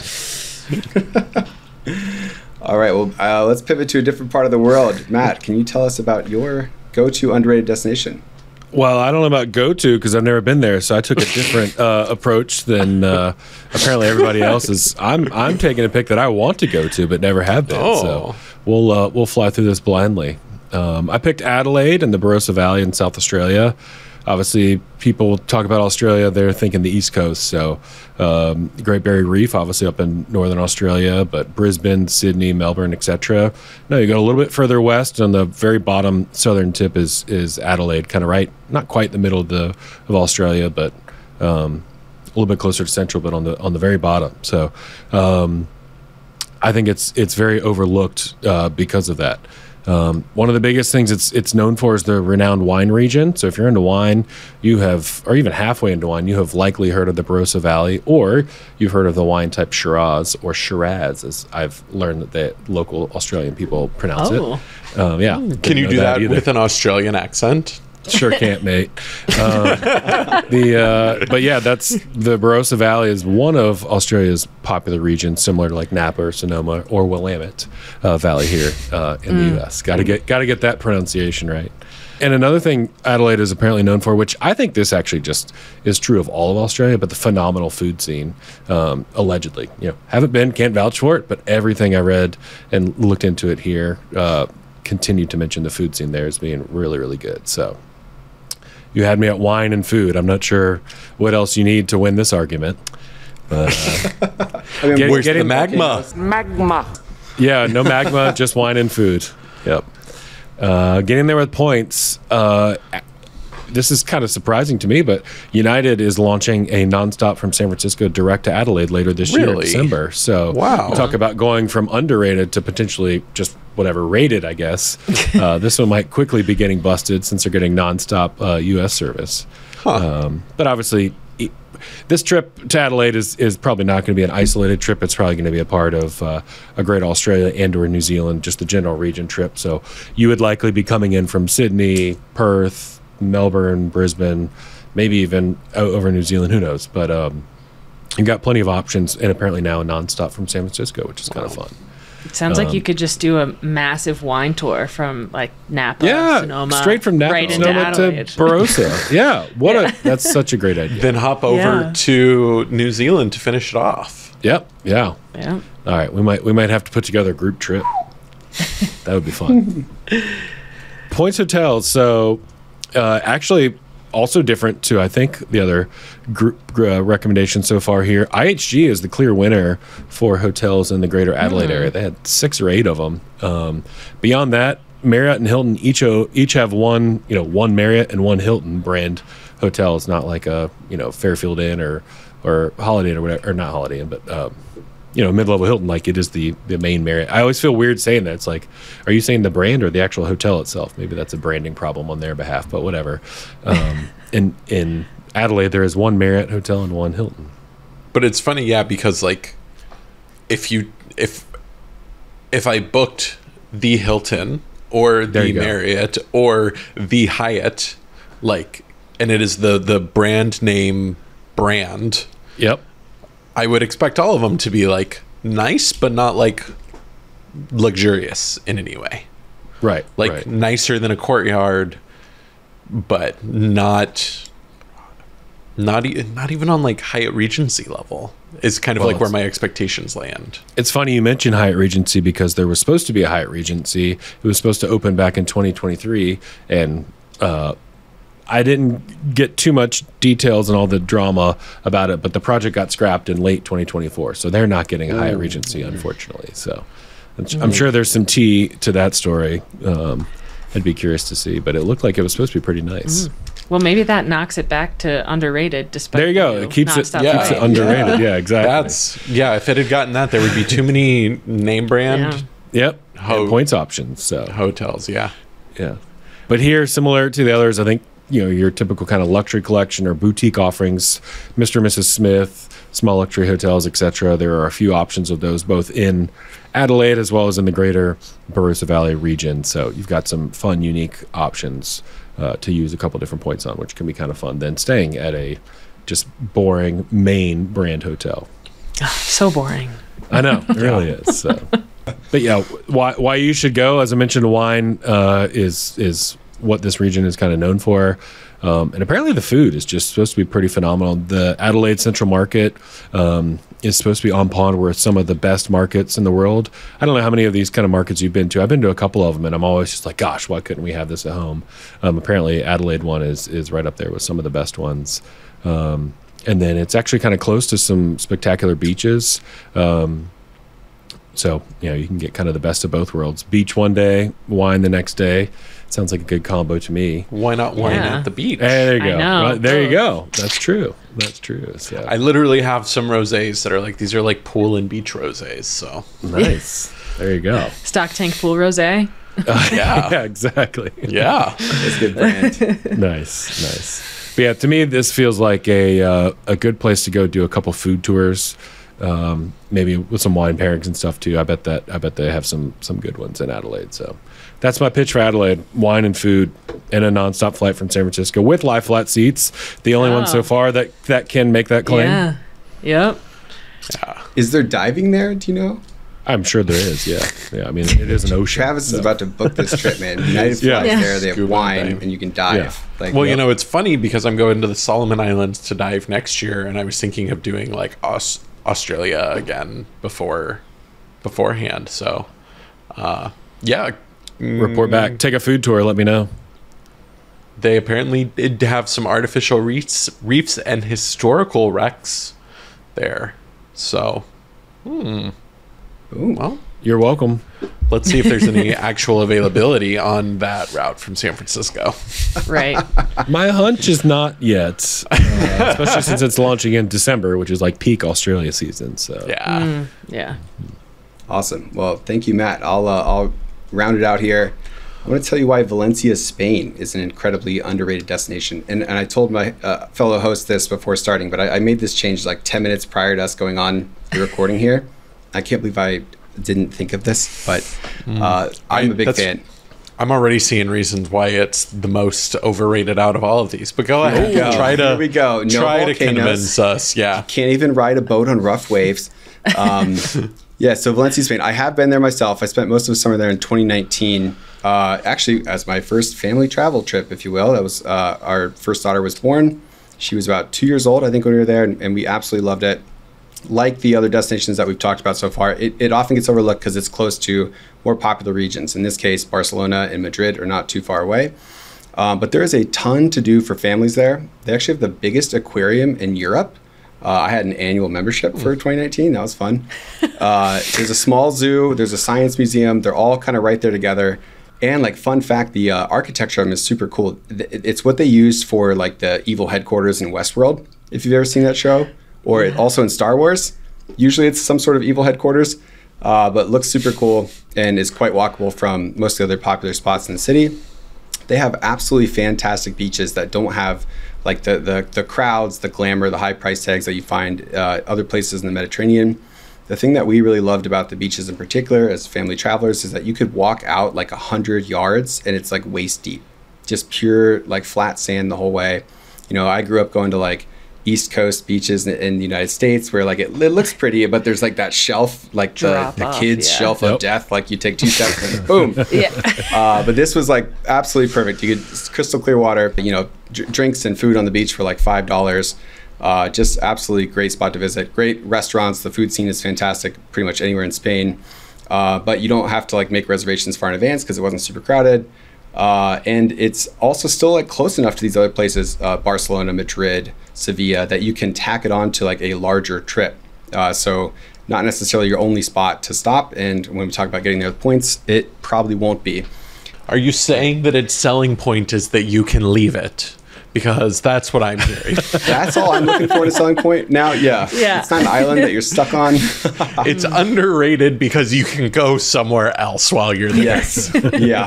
All right, well, let's pivot to a different part of the world. Matt, can you tell us about your go-to underrated destination? Well, I don't know about go-to because I've never been there, so I took a different approach than apparently everybody else is. I'm taking a pick that I want to go to but never have been. Oh. So we'll fly through this blindly. I picked Adelaide and the Barossa Valley in South Australia. Obviously, people talk about Australia, they're thinking the East Coast. So Great Barrier Reef, obviously up in northern Australia, but Brisbane, Sydney, Melbourne, etc. No, you go a little bit further west. On the very bottom southern tip is Adelaide, kind of right, not quite the middle of Australia, but a little bit closer to central, but on the very bottom. So I think it's very overlooked because of that. One of the biggest things it's known for is the renowned wine region. So if you're into wine, you have, or even halfway into wine, you have likely heard of the Barossa Valley, or you've heard of the wine type Shiraz, or Shiraz, as I've learned that the local Australian people pronounce Oh. it. Yeah. Can you Didn't do know that either. with an Australian accent? Sure can't, mate. But yeah, that's the Barossa Valley is one of Australia's popular regions, similar to like Napa or Sonoma or Willamette Valley here in the U.S. Got to get that pronunciation right. And another thing Adelaide is apparently known for, which I think this actually just is true of all of Australia, but the phenomenal food scene, allegedly. Haven't been, can't vouch for it, but everything I read and looked into it here continued to mention the food scene there as being really, really good. So you had me at wine and food. I'm not sure what else you need to win this argument. But I mean, Where's getting- the magma? magma, yeah, no magma, just wine and food. Yep. Getting there with points. This is kind of surprising to me, but United is launching a nonstop from San Francisco direct to Adelaide later this year in Really? December. So Wow. talk about going from underrated to potentially just whatever rated, I guess. This one might quickly be getting busted since they're getting nonstop U.S. service. But obviously, this trip to Adelaide is probably not going to be an isolated trip. It's probably going to be a part of a Great Australia and or New Zealand, just the general region trip. So you would likely be coming in from Sydney, Perth, Melbourne, Brisbane, maybe even over New Zealand. Who knows? But you've got plenty of options, and apparently now a nonstop from San Francisco, which is kind of fun. It sounds like you could just do a massive wine tour from like Napa, Sonoma, straight from Napa, right into Sonoma to Adelaide. Barossa. Yeah, that's such a great idea. Then hop over Yeah. to New Zealand to finish it off. Yep, yeah. Yeah. All right, we might have to put together a group trip. That would be fun. Points Hotels. So actually also different to, I think, the other group recommendation so far here. IHG is the clear winner for hotels in the greater Adelaide area. They had 6 or 8 of them. Beyond that, Marriott and Hilton each have one Marriott and one Hilton brand hotel. It's not like a Fairfield Inn or Holiday Inn or whatever, or not Holiday Inn, but mid-level Hilton, like it is the main Marriott. I always feel weird saying that. It's like, are you saying the brand or the actual hotel itself? Maybe that's a branding problem on their behalf, but whatever. In Adelaide, there is one Marriott hotel and one Hilton. But it's funny, yeah, because like if I booked the Hilton or There the you go. Marriott or the Hyatt, like, and it is the brand name brand, Yep. I would expect all of them to be like nice, but not like luxurious in any way. Right. Like right. nicer than a Courtyard, but not even on like Hyatt Regency level. Is kind of Well, like where it's- my expectations land. It's funny you mentioned Hyatt Regency because there was supposed to be a Hyatt Regency. It was supposed to open back in 2023, and I didn't get too much details and all the drama about it, but the project got scrapped in late 2024, so they're not getting a Hyatt Regency, unfortunately. So I'm sure there's some tea to that story. I'd be curious to see, but it looked like it was supposed to be pretty nice. Well, maybe that knocks it back to underrated. Despite There you go. the It keeps it nonstop keeps it flight. underrated. Yeah, exactly. That's if it had gotten that, there would be too many name brand Yep. Ho- And points options. So hotels. Yeah. yeah, but here, similar to the others, I think your typical kind of luxury collection or boutique offerings, Mr. and Mrs. Smith, small luxury hotels, etc. There are a few options of those both in Adelaide as well as in the greater Barossa Valley region. So you've got some fun, unique options to use a couple different points on, which can be kind of fun than staying at a just boring main brand hotel. So boring. I know, it really is. So. But yeah, why you should go, as I mentioned, wine is what this region is kind of known for. And apparently the food is just supposed to be pretty phenomenal. The Adelaide Central Market is supposed to be on par with some of the best markets in the world. I don't know how many of these kind of markets you've been to. I've been to a couple of them, and I'm always just like, gosh, why couldn't we have this at home? Apparently Adelaide one is right up there with some of the best ones. And then it's actually kind of close to some spectacular beaches. So, you can get kind of the best of both worlds. Beach one day, wine the next day. Sounds like a good combo to me. Why not wine Yeah. at the beach? Hey, there you I go. know. Well, there you go. That's true. That's true. So, I literally have some rosés that are like, these are like pool and beach rosés. So nice. There you go. Stock Tank Pool Rosé. Yeah, exactly. yeah. It's good brand. Nice. But yeah, to me, this feels like a good place to go do a couple food tours, maybe with some wine pairings and stuff too. I bet they have some good ones in Adelaide. So that's my pitch for Adelaide: wine and food, and a nonstop flight from San Francisco with lie flat seats. The only one so far that can make that claim. Yeah. Yep. Is there diving there? Do you know? I'm sure there is. Yeah. I mean, it is an ocean. Travis is so- about to book this trip, man. United Yeah. flies Yeah. there. They have Scuba wine, diving. and you can dive. Yeah. Like, Well, it's funny because I'm going to the Solomon Islands to dive next year, and I was thinking of doing like Australia again beforehand. So, yeah. Report back. Take a food tour. Let me know. They apparently did have some artificial reefs and historical wrecks there. So, Ooh. well, You're welcome. Let's see if there's any actual availability on that route from San Francisco. Right. My hunch is not yet, especially since it's launching in December, which is like peak Australia season. So Yeah. Yeah. Awesome. Well, thank you, Matt. I'll round it out here. I want to tell you why Valencia, Spain is an incredibly underrated destination. And I told my fellow host this before starting, but I made this change like 10 minutes prior to us going on the recording here. I can't believe I didn't think of this, but I'm a big fan. I'm already seeing reasons why it's the most overrated out of all of these. But go ahead. Here we go. No try to volcanoes. convince us. Yeah. Can't even ride a boat on rough waves. Yeah, so Valencia, Spain. I have been there myself. I spent most of the summer there in 2019. Actually, as my first family travel trip, if you will. That was our first daughter was born. She was about 2 years old, I think, when we were there, and we absolutely loved it. Like the other destinations that we've talked about so far, it often gets overlooked because it's close to more popular regions. In this case, Barcelona and Madrid are not too far away. But there is a ton to do for families there. They actually have the biggest aquarium in Europe. I had an annual membership for 2019. That was fun. There's a small zoo. There's a science museum. They're all kind of right there together. And like fun fact, the architecture of them is super cool. It's what they used for like the evil headquarters in Westworld, if you've ever seen that show. Or also in Star Wars. Usually it's some sort of evil headquarters, but looks super cool and is quite walkable from most of the other popular spots in the city. They have absolutely fantastic beaches that don't have like the crowds, the glamour, the high price tags that you find other places in the Mediterranean. The thing that we really loved about the beaches in particular as family travelers is that you could walk out like 100 yards and it's like waist deep, just pure like flat sand the whole way. You know, I grew up going to like East Coast beaches in the United States where like it looks pretty, but there's like that shelf, like the kids shelf of death, like you take 2 steps and boom. But this was like absolutely perfect. You could crystal clear water, you know, drinks and food on the beach for like $5. Just absolutely great spot to visit. Great restaurants. The food scene is fantastic pretty much anywhere in Spain. But you don't have to like make reservations far in advance because it wasn't super crowded. And it's also still like close enough to these other places, Barcelona, Madrid, Sevilla, that you can tack it on to like a larger trip. So not necessarily your only spot to stop. And when we talk about getting there with points, it probably won't be. Are you saying that its selling point is that you can leave it? Because that's what I'm hearing. That's all I'm looking for in a selling point. Now, yeah. It's not an island that you're stuck on. It's underrated because you can go somewhere else while you're there. Yes. Yeah.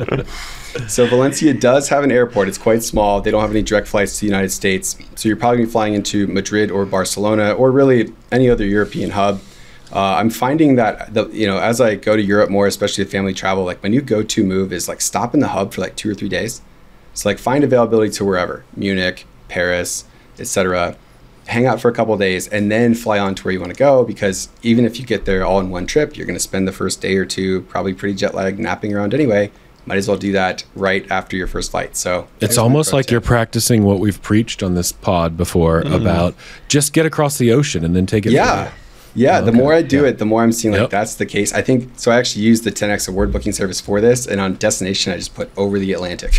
So Valencia does have an airport. It's quite small. They don't have any direct flights to the United States. So you're probably going to be flying into Madrid or Barcelona or really any other European hub. I'm finding that, as I go to Europe more, especially the family travel, like my new go-to move is like stop in the hub for like 2 or 3 days. So like find availability to wherever, Munich, Paris, etc. Hang out for a couple of days and then fly on to where you want to go, because even if you get there all in one trip, you're going to spend the first day or two probably pretty jet lagged napping around anyway. Might as well do that right after your first flight. So it's almost like you're practicing what we've preached on this pod before about just get across the ocean and then take it. Yeah. Yeah, the more I do it, the more I'm seeing like that's the case. I think so. I actually used the 10x award booking service for this, and on destination, I just put over the Atlantic.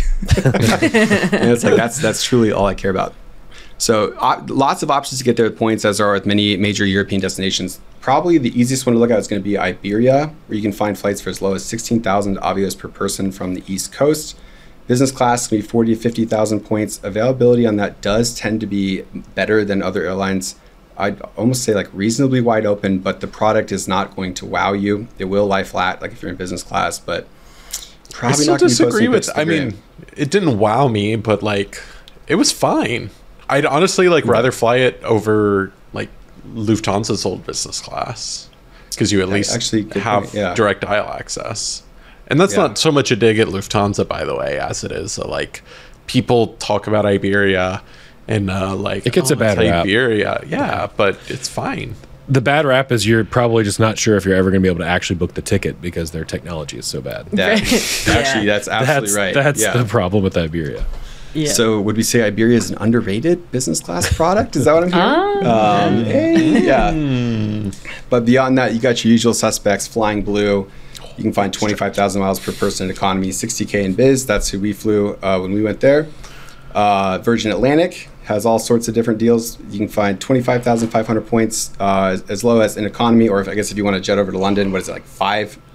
And it's like that's truly all I care about. So lots of options to get there with points, as are with many major European destinations. Probably the easiest one to look at is going to be Iberia, where you can find flights for as low as 16,000 avios per person from the East Coast. Business class can be 40 to 50,000 points. Availability on that does tend to be better than other airlines. I'd almost say like reasonably wide open, but the product is not going to wow you. It will lie flat, like if you're in business class, but probably not going to disagree with. I mean, it didn't wow me, but like it was fine. I'd honestly like rather fly it over like Lufthansa's old business class, because you at least actually have direct aisle access. And that's not so much a dig at Lufthansa, by the way, as it is like people talk about Iberia. And like it gets a bad rap. Yeah, but it's fine. The bad rap is you're probably just not sure if you're ever going to be able to actually book the ticket because their technology is so bad. Actually, that's absolutely right. That's the problem with Iberia. Yeah. So would we say Iberia is an underrated business class product? Is that what I'm hearing? Yeah. But beyond that, you got your usual suspects. Flying Blue. You can find 25,000 miles per person in economy, 60K in biz. That's who we flew when we went there. Virgin Atlantic has all sorts of different deals. You can find 25,500 points as low as in economy, or if you want to jet over to London, what is it, like 5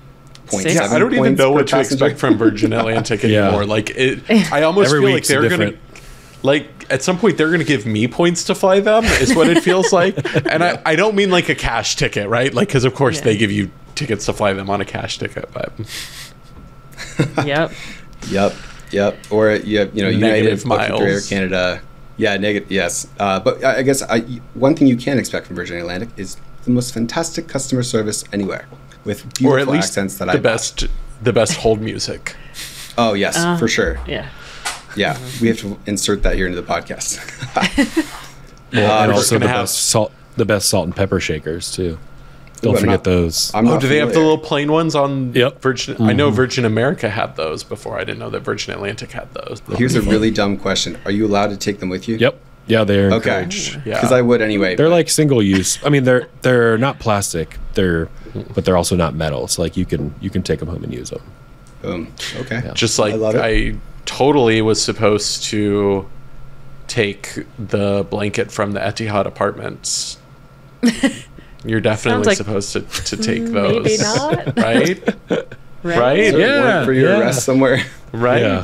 Six? Yeah, I don't even know what to passenger. expect from Virgin Atlantic Yeah. anymore. Like I almost Every feel like week's they're gonna, different. like at some point they're gonna give me points to fly them. Is what it feels like. And I don't mean like a cash ticket, right? Like because of course Yeah. they give you tickets to fly them on a cash ticket, but Yep. Yep. Or United, Negative booking through Air miles. Canada. Yeah, negative. Yes. But I guess one thing you can expect from Virgin Atlantic is the most fantastic customer service anywhere, with beautiful or at least accents that the best hold music. Oh yes, for sure. Yeah. Yeah, we have to insert that here into the podcast. And also gonna the have- best salt and pepper shakers too. Don't Ooh, I'm forget not- those. I'm Oh, not do they have the familiar. little plain ones on Yep. Virgin? I know Virgin America had those before. I didn't know that Virgin Atlantic had those. Here's a really dumb question: are you allowed to take them with you? Yep. Yeah, they're Okay. encouraged. Yeah. Because I would anyway. They're like single use. I mean, they're not plastic. But they're also not metal. So like you can take them home and use them. Boom. Okay. Just like I love it. I totally was supposed to take the blanket from the Etihad apartments. You're definitely like- supposed to take those. Maybe not. Right? Right? Right? Is there a Yeah, warrant for your yeah. arrest somewhere. Right? Yeah.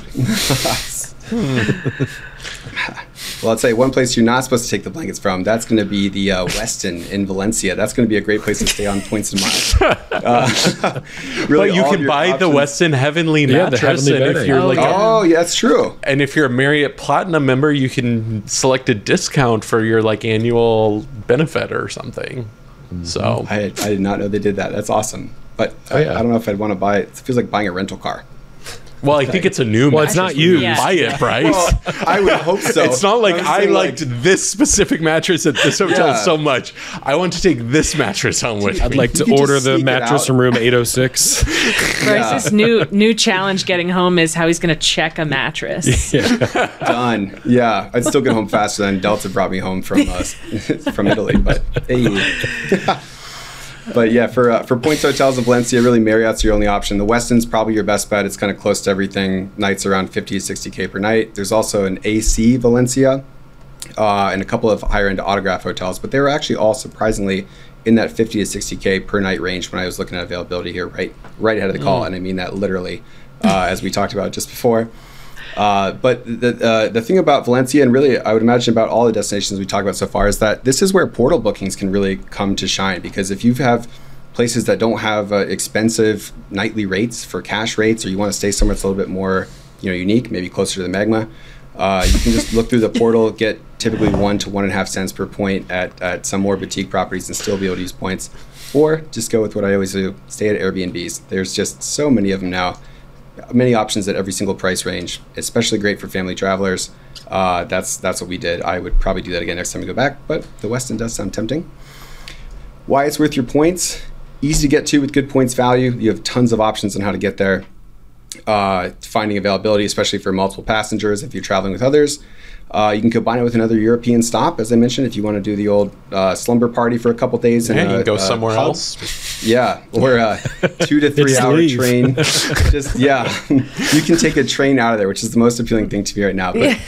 Well, I'll tell you one place you're not supposed to take the blankets from. That's going to be the Westin in Valencia. That's going to be a great place to stay on points and miles. Really, But you all of can your buy the options- Westin Heavenly Yeah, the mattress, Heavenly and if bedding. you're Oh, like, yeah. Oh, yeah, that's true. and if you're a Marriott Platinum member, you can select a discount for your like annual benefit or something. So I did not know they did that. That's awesome. But yeah. I don't know if I'd want to buy it. It feels like buying a rental car. well, I think it's a new. Well, it's mattress not when you used. Yeah. buy it, Bryce. I would hope so. It's not like I'm I saying, liked this specific mattress at this hotel Yeah. so much. I want to take this mattress home with I'd me. like to You can order just the sneak it mattress out. from room 806. Bryce's new challenge getting home is how he's going to check a mattress. done. Yeah, I'd still get home faster than Delta brought me home from from Italy. But hey. But yeah, for points hotels in Valencia, really Marriott's your only option. The Westin's probably your best bet. It's kind of close to everything. Nights around 50 to 60K per night. There's also an AC Valencia and a couple of higher end autograph hotels, but they were actually all surprisingly in that 50 to 60K per night range when I was looking at availability here right ahead of the call. And I mean that literally, as we talked about just before. But the thing about Valencia, and really I would imagine about all the destinations we talked about so far, is that this is where portal bookings can really come to shine. Because if you have places that don't have expensive nightly rates for cash rates, or you want to stay somewhere that's a little bit more unique, maybe closer to the Magma, you can just look through the portal, get typically 1 to 1.5 cents per point at some more boutique properties and still be able to use points. Or just go with what I always do, stay at Airbnbs. There's just so many of them now. Many options at every single price range, especially great for family travelers. That's what we did. I would probably do that again next time we go back, but the Westin does sound tempting. Why it's worth your points? Easy to get to with good points value. You have tons of options on how to get there. Finding availability, especially for multiple passengers if you're traveling with others. You can combine it with another European stop, as I mentioned, if you want to do the old slumber party for a couple days. Yeah, in you a- can go a somewhere pub. else. Yeah, or a 2 to 3 It's hour leave. train. Just you can take a train out of there, which is the most appealing thing to me right now. But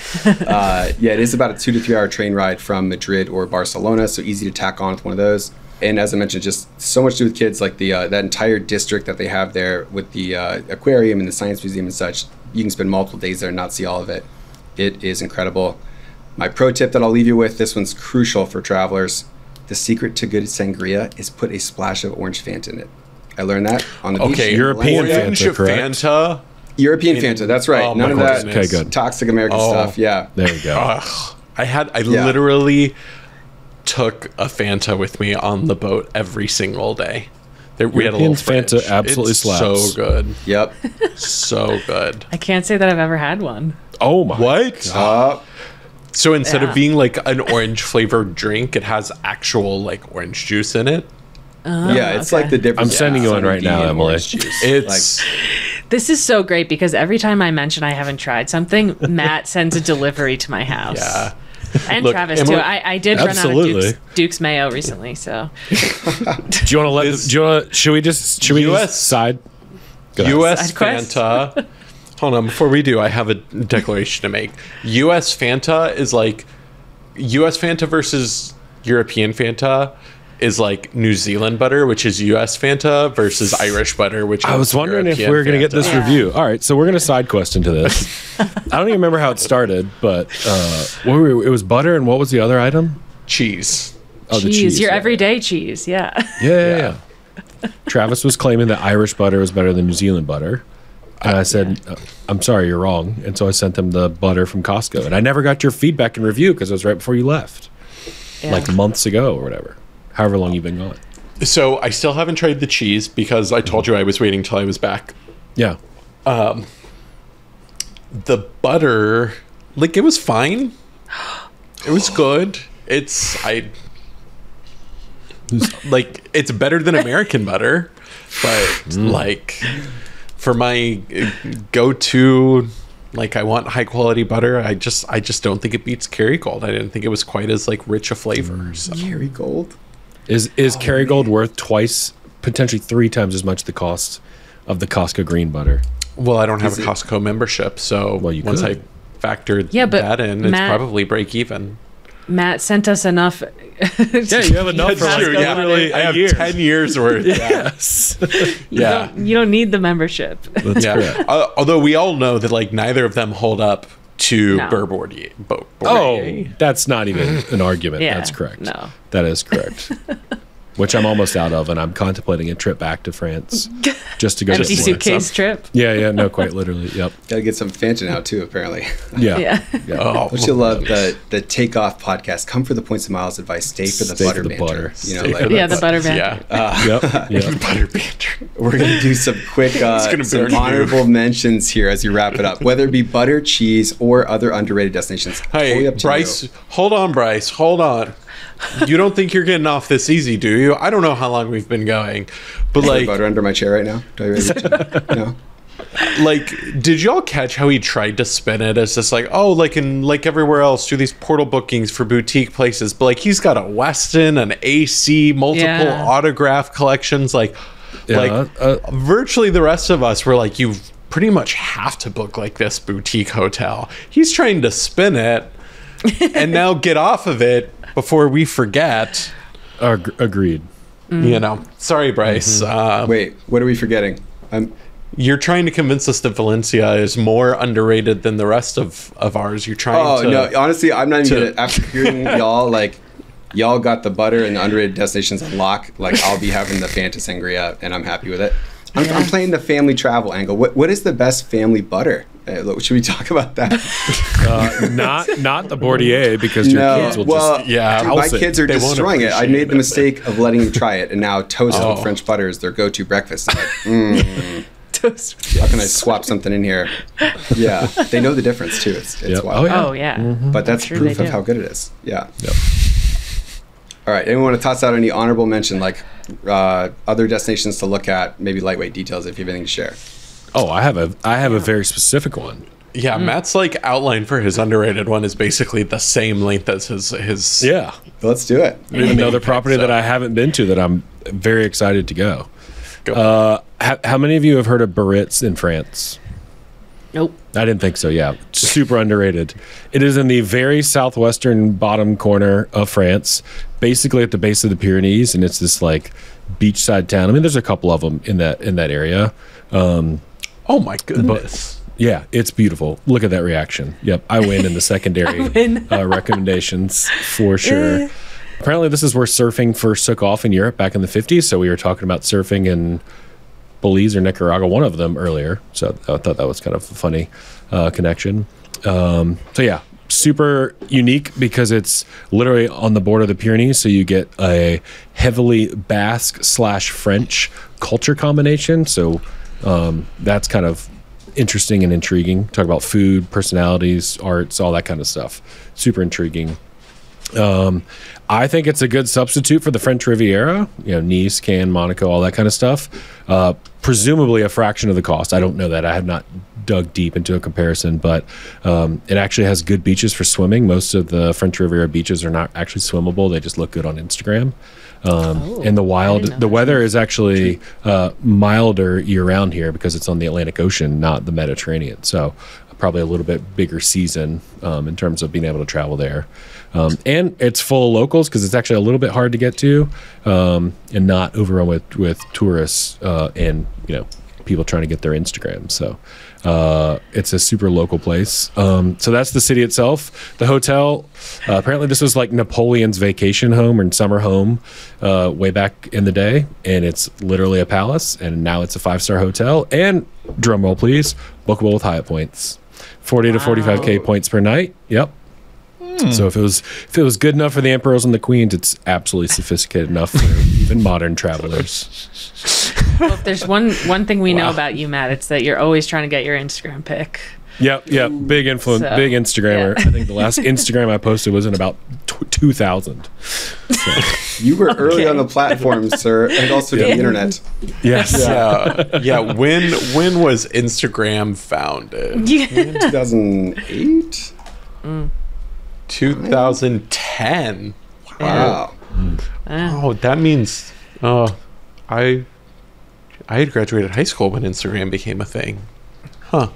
it is about a 2 to 3 hour train ride from Madrid or Barcelona, so easy to tack on with one of those. And as I mentioned, just so much to do with kids, like that entire district that they have there with the aquarium and the science museum and such. You can spend multiple days there and not see all of it. It is incredible. My pro tip that I'll leave you with, this one's crucial for travelers. The secret to good sangria is put a splash of orange Fanta in it. I learned that on the beach. Okay, in European Valencia. Orange Fanta, correct? Fanta. European Fanta, that's right. Oh, None my of that goodness. Okay, good. toxic American Oh. stuff. Yeah. There you go. Ugh. I Yeah. literally took a Fanta with me on the boat every single day. We had a little European Fanta fridge. absolutely It's slaps. so good. Yep. So good. I can't say that I've ever had one. Oh my. What? So instead Yeah. of being like an orange flavored drink, it has actual like orange juice in it. Yeah, it's okay. like the difference. I'm sending you one right now, between Emily. orange juice. It's This is so great because every time I mention I haven't tried something, Matt sends a delivery to my house. yeah. And Look, Travis Emily- too. I did run out Absolutely. of Duke's Mayo recently, so Do you want to let? This- Do you want? Should we just US side? Go ahead. U.S. Side quest? Fanta. Hold on, before we do, I have a declaration to make. U.S. Fanta is like U.S. Fanta versus European Fanta. is like New Zealand butter, which is US Fanta, versus Irish butter, which I was is wondering if we European were going to get Fanta. this review. All right, so we're going to side quest into this. I don't even remember how it started, but it was butter, and what was the other item? Cheese. Oh, the Cheese, your yeah. everyday cheese. Yeah. Yeah. Travis was claiming that Irish butter was better than New Zealand butter. And I said, I'm sorry, you're wrong. And so I sent him the butter from Costco. And I never got your feedback and review because it was right before you left, Yeah. like months ago or whatever, however long you've been gone. So I still haven't tried the cheese because I told you I was waiting till I was back. Yeah. The butter, like, it was fine. It was good. It's better than American butter, but like for my go-to, like, I want high quality butter. I just don't think it beats Kerrygold. I didn't think it was quite as like rich a flavor. So. Kerrygold? Is Kerrygold worth twice, potentially 3 times as much the cost of the Costco green butter? Well, I don't have a Costco membership, so Well, you once could. I factored Yeah, but that in, it's Matt- probably break even. Matt sent us enough. Yeah, you have enough for like true, yeah. literally I a have year. 10 years worth. Yes. Yeah. You don't need the membership. That's Yeah. correct. Although we all know that like neither of them hold up to No. Bourbordier. Oh, that's not even an argument. Yeah, That's correct. no. That is correct. Which I'm almost out of, and I'm contemplating a trip back to France just to go. Empty get more. suitcase trip. Yeah, no, quite literally. Yep. Gotta get some Fanta now too, apparently. Yeah. Yeah. Oh, Don't you love the Takeoff podcast? Come for the points and miles advice. Stay for the Stay butter for the banter. butter. You know, Stay like for the Yeah, the butter banter. yeah. Yep. Butter banter. we're gonna do some quick, gonna some burn you. honorable mentions here as you wrap it up. Whether it be butter, cheese, or other underrated destinations. Totally Hey, up to Bryce, you. hold on, Bryce. Hold on. You don't think you're getting off this easy, do you? I don't know how long we've been going, but Put like, butter under my chair right now. Do I really? No. like, did y'all catch how he tried to spin it as just like, oh, like in like everywhere else, do these portal bookings for boutique places? But like, he's got a Weston, an AC, multiple Yeah. autograph collections. Like, Yeah, virtually the rest of us were like, you pretty much have to book like this boutique hotel. He's trying to spin it and now get off of it before we forget. Agreed. You know, sorry, Bryce. Wait, what are we forgetting? You're trying to convince us that Valencia is more underrated than the rest of ours. You're trying Oh to. no! Honestly, I'm not even to- gonna. After hearing y'all, like, y'all got the butter and the underrated destinations on lock. Like, I'll be having the Fanta Sangria, and I'm happy with it. I'm playing the family travel angle. What is the best family butter? Should we talk about that? Not the Bordier because your kids will well, just yeah, my I'll say kids are they won't destroying it. I appreciate made the it. mistake of letting them try it, and now toast Oh. with French butter is their go-to breakfast. I'm like, how can I swap something in here? Yeah, they know the difference too. It's Yep. wild. Oh yeah. But that's sure proof they of do. how good it is. Yeah. Yep. All right. Anyone want to toss out any honorable mention, like other destinations to look at, maybe lightweight details if you have anything to share? Oh, I have a very specific one. Yeah, Matt's like outline for his underrated one is basically the same length as his. Yeah. Let's do it. Another property that I haven't been to that I'm very excited to go. Go. How many of you have heard of Biarritz in France? Nope. I didn't think so. Yeah, super underrated. It is in the very southwestern bottom corner of France, basically at the base of the Pyrenees, and it's this like beachside town. I mean, there's a couple of them in that area. Oh my goodness. Yeah, it's beautiful. Look at that reaction. Yep, I win in the secondary recommendations for sure. Apparently, this is where surfing first took off in Europe back in the 50s. So we were talking about surfing in Belize or Nicaragua, one of them earlier. So I thought that was kind of a funny connection. So yeah, super unique because it's literally on the border of the Pyrenees. So you get a heavily Basque / French culture combination. So that's kind of interesting and intriguing. Talk about food, personalities, arts, all that kind of stuff. Super intriguing. I think it's a good substitute for the French Riviera, Nice, Cannes, Monaco, all that kind of stuff. Presumably a fraction of the cost. I don't know that. I have not dug deep into a comparison, but it actually has good beaches for swimming. Most of the French Riviera beaches are not actually swimmable. They just look good on Instagram. And the weather is actually milder year round here because it's on the Atlantic Ocean, not the Mediterranean. So probably a little bit bigger season in terms of being able to travel there. And it's full of locals because it's actually a little bit hard to get to, and not overrun with tourists and people trying to get their Instagram. So it's a super local place. So that's the city itself. The hotel, apparently this was like Napoleon's vacation home or summer home way back in the day, and it's literally a palace, and now it's a 5-star hotel, and drum roll please, bookable with Hyatt points. 40 to 45K points per night. Yep. So if it was good enough for the emperors and the queens, it's absolutely sophisticated enough for even modern travelers. Well, if there's one thing we know about you, Matt, it's that you're always trying to get your Instagram pic. Yep. Big influence, big Instagrammer. Yeah. I think the last Instagram I posted was in about 2000. So, You were early on the platform, sir, and also the internet. yes. Yeah. When was Instagram founded? 2008? 2010. Wow. Oh, that means I had graduated high school when Instagram became a thing. Huh.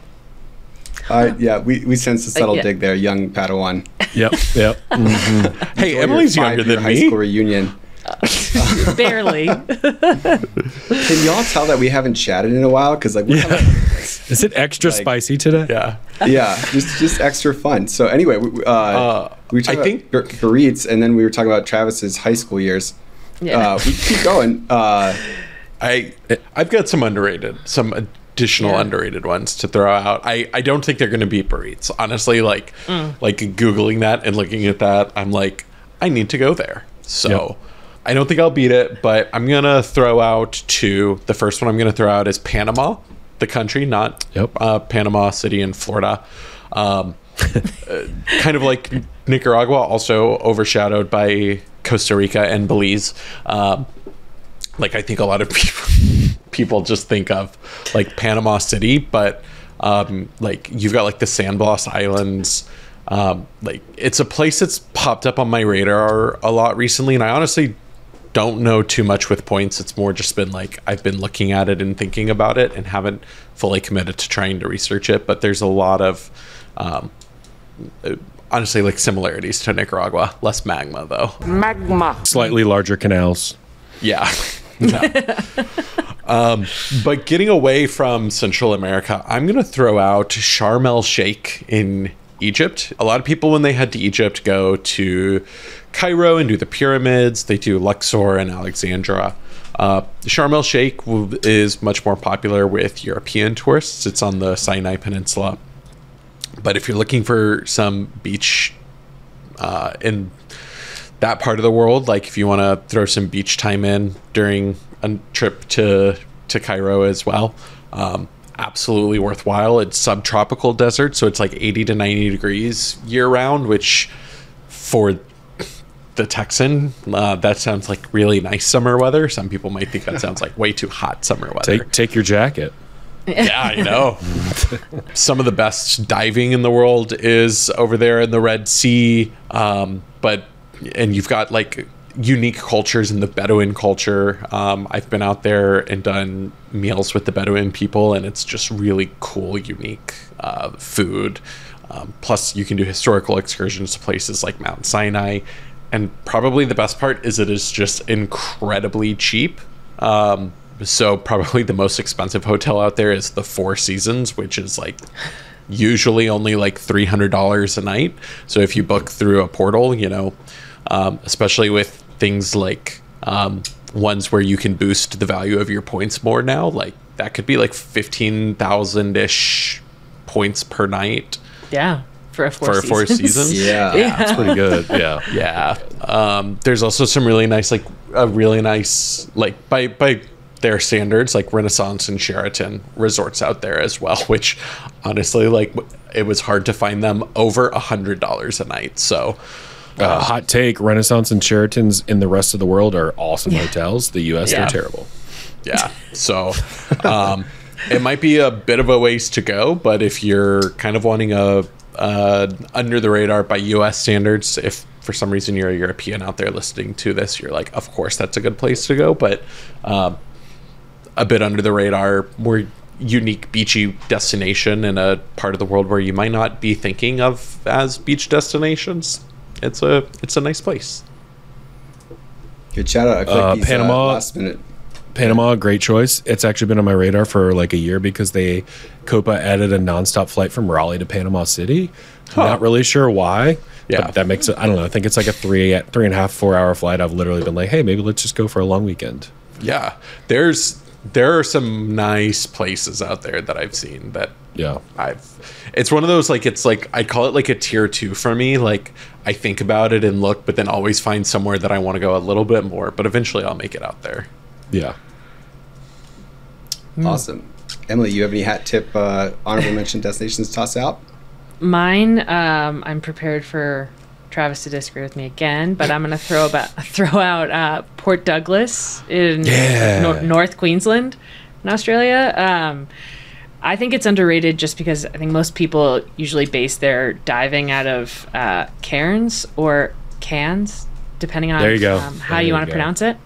We sensed a subtle Yeah. dig there, young Padawan. Yep. Mm-hmm. Hey, Enjoy Emily's your younger 5-year than high me. school reunion. Barely. Can y'all tell that we haven't chatted in a while? Because we're kind of, Is it extra spicy today? Yeah. just extra fun. So anyway, we were talking about burritos, and then we were talking about Travis's high school years. Yeah. We keep going. I've got some additional underrated ones to throw out. I don't think they're going to beat burritos. Honestly, like Googling that and looking at that, I'm like, I need to go there. So I don't think I'll beat it, but I'm going to throw out two. The first one I'm going to throw out is Panama, the country, not Panama City in Florida. Kind of like Nicaragua, also overshadowed by Costa Rica and Belize. Like I think a lot of people just think of like Panama City, but like you've got like the Sandbox Islands. Like it's a place that's popped up on my radar a lot recently, and I honestly don't know too much with points. It's more just been like I've been looking at it and thinking about it and haven't fully committed to trying to research it, but there's a lot of honestly like similarities to Nicaragua. Less magma though. Magma. Slightly larger canals. Yeah. But getting away from Central America, I'm going to throw out Sharm el Sheikh in Egypt. A lot of people, when they head to Egypt, go to Cairo and do the pyramids. They do Luxor and Alexandria. Sharm el Sheikh is much more popular with European tourists. It's on the Sinai Peninsula. But if you're looking for some beach in that part of the world, like if you want to throw some beach time in during a trip to Cairo as well, absolutely worthwhile. It's subtropical desert, so it's like 80 to 90 degrees year round, which for the Texan, that sounds like really nice summer weather. Some people might think that sounds like way too hot summer weather. Take your jacket. Yeah, I know. Some of the best diving in the world is over there in the Red Sea. And you've got like unique cultures in the Bedouin culture. I've been out there and done meals with the Bedouin people, and it's just really cool, unique food. Plus, you can do historical excursions to places like Mount Sinai. And probably the best part is it is just incredibly cheap. So probably the most expensive hotel out there is the Four Seasons, which is like usually only like $300 a night. So if you book through a portal, especially with things like ones where you can boost the value of your points more now, like that could be like 15,000-ish points per night. Yeah. For a Four Seasons. Yeah. That's pretty good. Yeah. Yeah. There's also some really nice, like by their standards, like Renaissance and Sheraton resorts out there as well, which honestly, like it was hard to find them over $100 a night. So Hot take, Renaissance and Sheratons in the rest of the world are awesome hotels. The US Yeah. are terrible. yeah. So it might be a bit of a ways to go, but if you're kind of wanting a under the radar by US standards, if for some reason you're a European out there listening to this, you're like, of course that's a good place to go, but a bit under the radar, where unique beachy destination in a part of the world where you might not be thinking of as beach destinations. It's a nice place. Good shout out. I feel like these, Panama. last minute. Panama, great choice. It's actually been on my radar for like a year because Copa added a nonstop flight from Raleigh to Panama City. Not really sure why. Yeah. But that makes it, I don't know. I think it's like a 3.5, 4 hour flight. I've literally been like, hey, maybe let's just go for a long weekend. Yeah, there are some nice places out there that I've seen that Yeah. it's one of those, like, it's like, I call it like a tier 2 for me. Like, I think about it and look, but then always find somewhere that I want to go a little bit more, but eventually I'll make it out there. Yeah. Awesome. Emily, you have any hat tip honorable mention destinations to toss out? Mine, I'm prepared for Travis to disagree with me again, but I'm going to throw out Port Douglas in North Queensland in Australia. I think it's underrated just because I think most people usually base their diving out of cairns or cans, depending on There you go. how There you you want to go. pronounce it.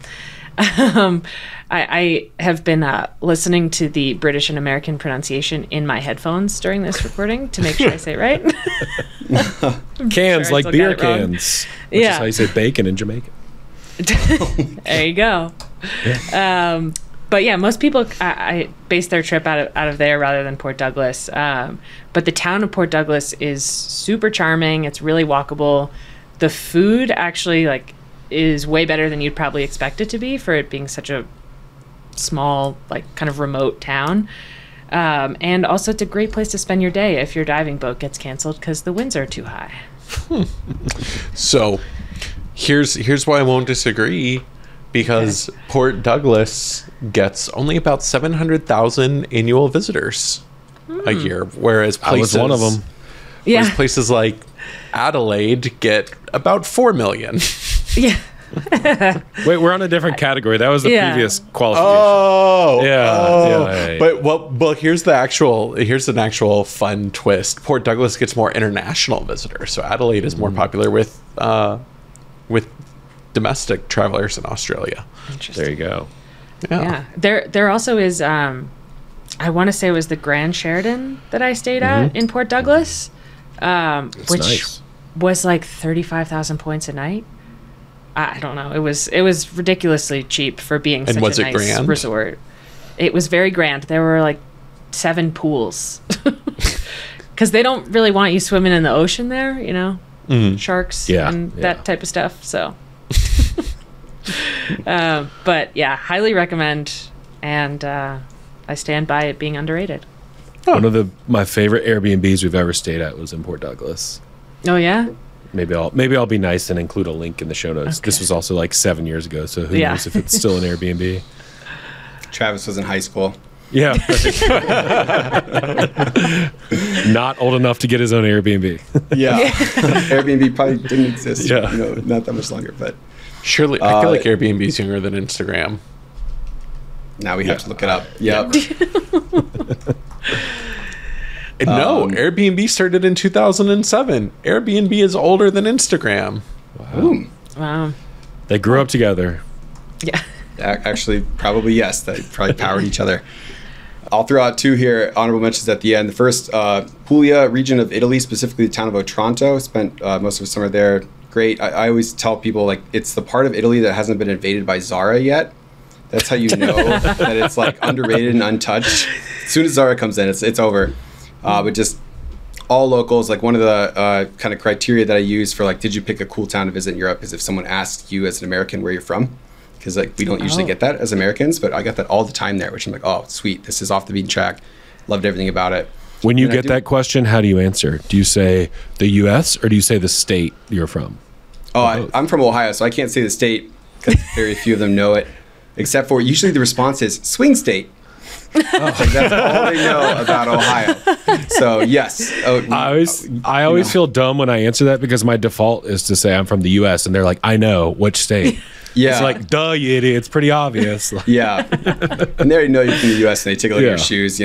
I have been listening to the British and American pronunciation in my headphones during this recording to make sure I say it right. Cans, sure I like still beer got it wrong. cans. Which Yeah. is how you say bacon in Jamaica. There you go. But yeah, most people I base their trip out of there rather than Port Douglas. But the town of Port Douglas is super charming. It's really walkable. The food actually is way better than you'd probably expect it to be for it being such a small, kind of remote town. And also, it's a great place to spend your day if your diving boat gets canceled because the winds are too high. So here's why I won't disagree, because Port Douglas gets only about 700,000 annual visitors a year, whereas I was places, one of them. whereas Yeah. places like Adelaide get about 4 million. Yeah. Wait, we're on a different category. That was the Yeah. previous qualification. Oh, Yeah. But well, here's an actual fun twist. Port Douglas gets more international visitors, so Adelaide is more popular with domestic travelers in Australia. Interesting. There you go. Yeah. There also is I want to say it was the Grand Sheridan that I stayed at in Port Douglas, which nice. was like 35,000 points a night. I don't know. It was ridiculously cheap for being such was a it nice grand? resort. It was very grand. There were like 7 pools. Cuz they don't really want you swimming in the ocean there, sharks Yeah, and yeah. that type of stuff. So but yeah, highly recommend, and I stand by it being underrated. One of my favorite Airbnbs we've ever stayed at was in Port Douglas. Oh yeah? Maybe I'll be nice and include a link in the show notes. This Okay. was also like 7 years ago, so who Yeah. knows if it's still an Airbnb. Travis was in high school. Yeah. Not old enough to get his own Airbnb. Yeah. Airbnb probably didn't exist, Yeah. not that much longer, but Surely, I feel like Airbnb is younger than Instagram. now we have to look it up. Yep. No, Airbnb started in 2007. Airbnb is older than Instagram. Boom. Wow. They grew up together. Yeah. Actually, probably yes. They probably powered each other. I'll throw out 2 here, honorable mentions at the end. The first, Puglia region of Italy, specifically the town of Otranto. Spent most of the summer there. Great. I always tell people, it's the part of Italy that hasn't been invaded by Zara yet. That's how you know that it's underrated and untouched. As soon as Zara comes in, it's over. But just all locals. One of the kind of criteria that I use for did you pick a cool town to visit in Europe is if someone asks you as an American where you're from. Because we don't usually get that as Americans, but I got that all the time there, which I'm like, oh, sweet, this is off the beaten track. Loved everything about it. When you And I get do- that question, how do you answer? Do you say the U.S. or do you say the state you're from? Oh, I'm from Ohio, so I can't say the state because very few of them know it. Except for usually the response is swing state. That's all they know about Ohio. So yes, I always feel dumb when I answer that because my default is to say I'm from the U.S. and they're like, I know which state. yeah, It's like, duh, you idiot. It's pretty obvious. yeah, and they already know you're from the U.S. and they take a look at your Yeah. shoes.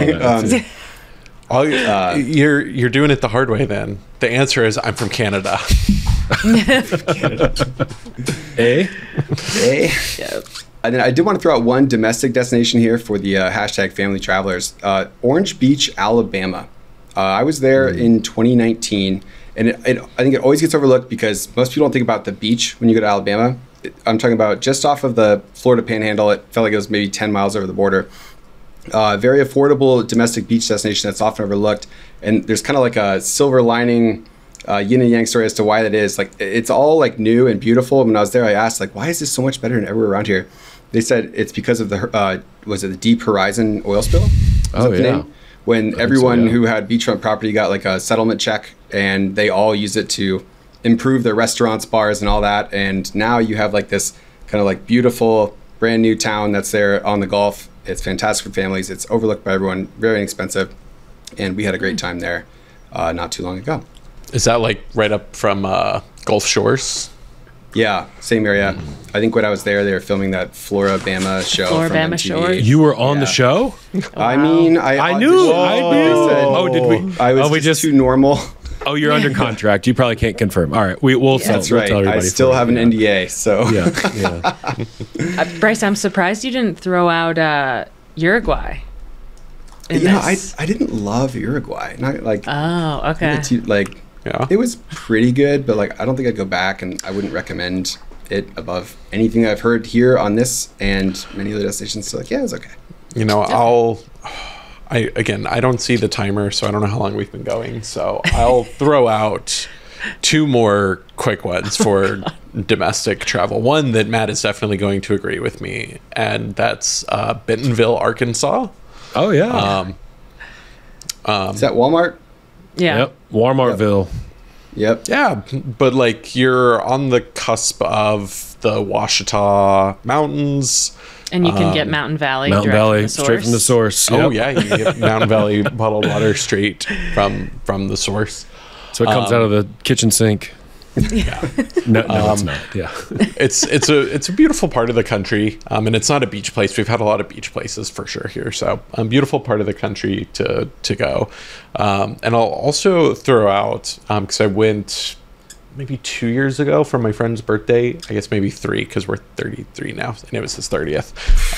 You're doing it the hard way then. The answer is I'm from Canada. Eh? Hey, Yeah. And then I did want to throw out one domestic destination here for the hashtag family travelers. Orange Beach, Alabama. I was there in 2019, and I think it always gets overlooked because most people don't think about the beach when you go to Alabama. I'm talking about just off of the Florida Panhandle. It felt like it was maybe 10 miles over the border. Very affordable domestic beach destination that's often overlooked. And there's kind of like a silver lining yin and yang story as to why that is. Like, it's all like new and beautiful. When I was there, I asked, like, why is this so much better than everywhere around here? They said it's because of the was it the Deep Horizon oil spill? Oh, yeah. When everyone who had beachfront property got like a settlement check, and they all used it to improve their restaurants, bars, and all that. And now you have like this kind of like beautiful brand new town that's there on the Gulf. It's fantastic for families. It's overlooked by everyone, very inexpensive, and we had a great time there not too long ago. Is that like right up from Gulf Shores? Yeah, same area. I think when I was there, they were filming that Floribama show. Floribama from MTV. Shores. You were on the show? I mean, I knew. Oh, did we? I was just too normal. Oh, you're under contract. You probably can't confirm. All right, we'll That's we'll right. tell everybody. I still have an NDA, so Yeah. Bryce, I'm surprised you didn't throw out Uruguay. in this. I didn't love Uruguay. Not like Oh, okay. Yeah. It was pretty good, but like I don't think I'd go back, and I wouldn't recommend it above anything I've heard here on this and many other destinations. So like, yeah, it was okay. You know, I don't see the timer, so I don't know how long we've been going. So I'll throw out two more quick ones for domestic travel. One that Matt is definitely going to agree with me, and that's Bentonville, Arkansas. Oh yeah. Is that Walmart? Yeah. Yep. Walmartville. Yep. Yeah, but like you're on the cusp of the Ouachita Mountains. And you can get Mountain Valley. Mountain direct from Valley, the straight from the source. Oh Yep. yeah, you get Mountain Valley bottled water straight from the source. So it comes out of the kitchen sink. No, it's not. Yeah. It's a beautiful part of the country, and it's not a beach place. We've had a lot of beach places for sure here, so beautiful part of the country to go. And I'll also throw out because I went maybe 2 years ago for my friend's birthday. I guess maybe 3 because we're 33 now, and it was his 30th.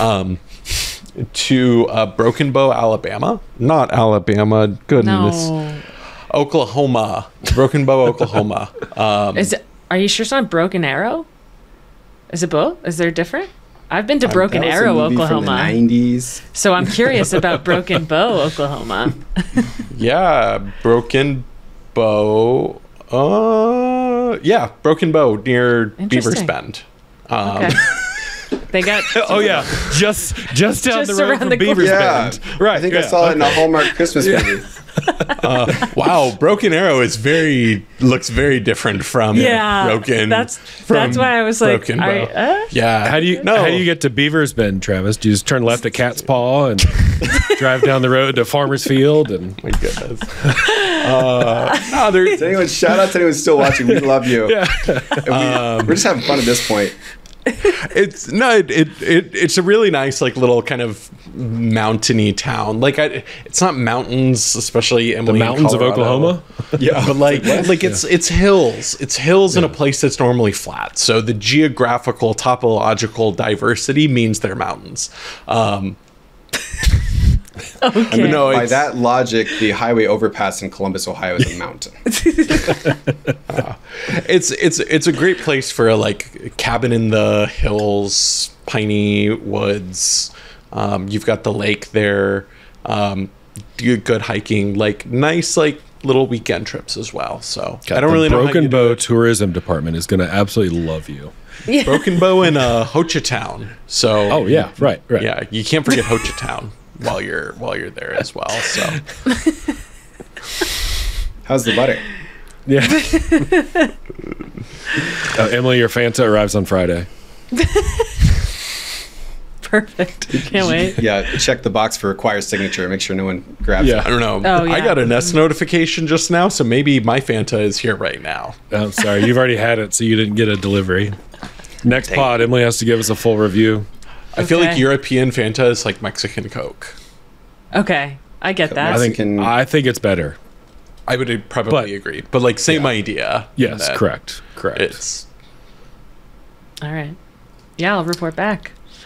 To Broken Bow, Alabama, not Alabama. Goodness. No. Oklahoma, Broken Bow, Oklahoma. Are you sure it's not Broken Arrow? Is it both? Is there different? I've been to Broken That was a Arrow, movie Oklahoma. from the 90s. So I'm curious about Broken Bow, Oklahoma. Yeah, Broken Bow. Yeah, Broken Bow near Beaver's Interesting. Bend. Okay. They got Oh yeah, just down Just the road around from the Beaver's corner. Bend. Right. I think I saw it in a Hallmark Christmas movie. Wow, Broken Arrow looks very different from Broken. That's from why I was like, Broken Bow. Yeah. How do you get to Beaver's Bend, Travis? Do you just turn left at Cat's Paw and drive down the road to Farmer's Field? And My goodness. No, there, Shout out to anyone still watching. We love you. yeah, We're just having fun at this point. it's a really nice like little kind of mountainy town. Like it's not mountains, especially the Emily, in mountains of Colorado. Oklahoma. Yeah, but like it's hills. It's hills in a place that's normally flat. So the geographical topological diversity means they're mountains. okay. No, By it's, that logic, the highway overpass in Columbus, Ohio is a mountain. it's a great place for a like cabin in the hills, piney woods. You've got the lake there. Good hiking, like nice like little weekend trips as well. So I don't really know how Broken you do Bow it. Tourism Department is going to absolutely love you. Broken Bow in Hochatown. So Oh yeah, right. yeah, you can't forget Hochatown while you're there as well. So How's the butter? Yeah. Emily, your Fanta arrives on Friday. Perfect. Can't wait. Yeah, check the box for require signature. Make sure no one grabs Yeah. it. I don't know. Oh, yeah. I got a Nest notification just now, so maybe my Fanta is here right now. Oh, sorry, you've already had it, so you didn't get a delivery. Next pod, Emily has to give us a full review. I feel like Okay. European Fanta is like Mexican Coke. Okay. I get that. I think it's better. I would probably But- agree, but like same idea. Yes, that correct. It's All right. Yeah, I'll report back.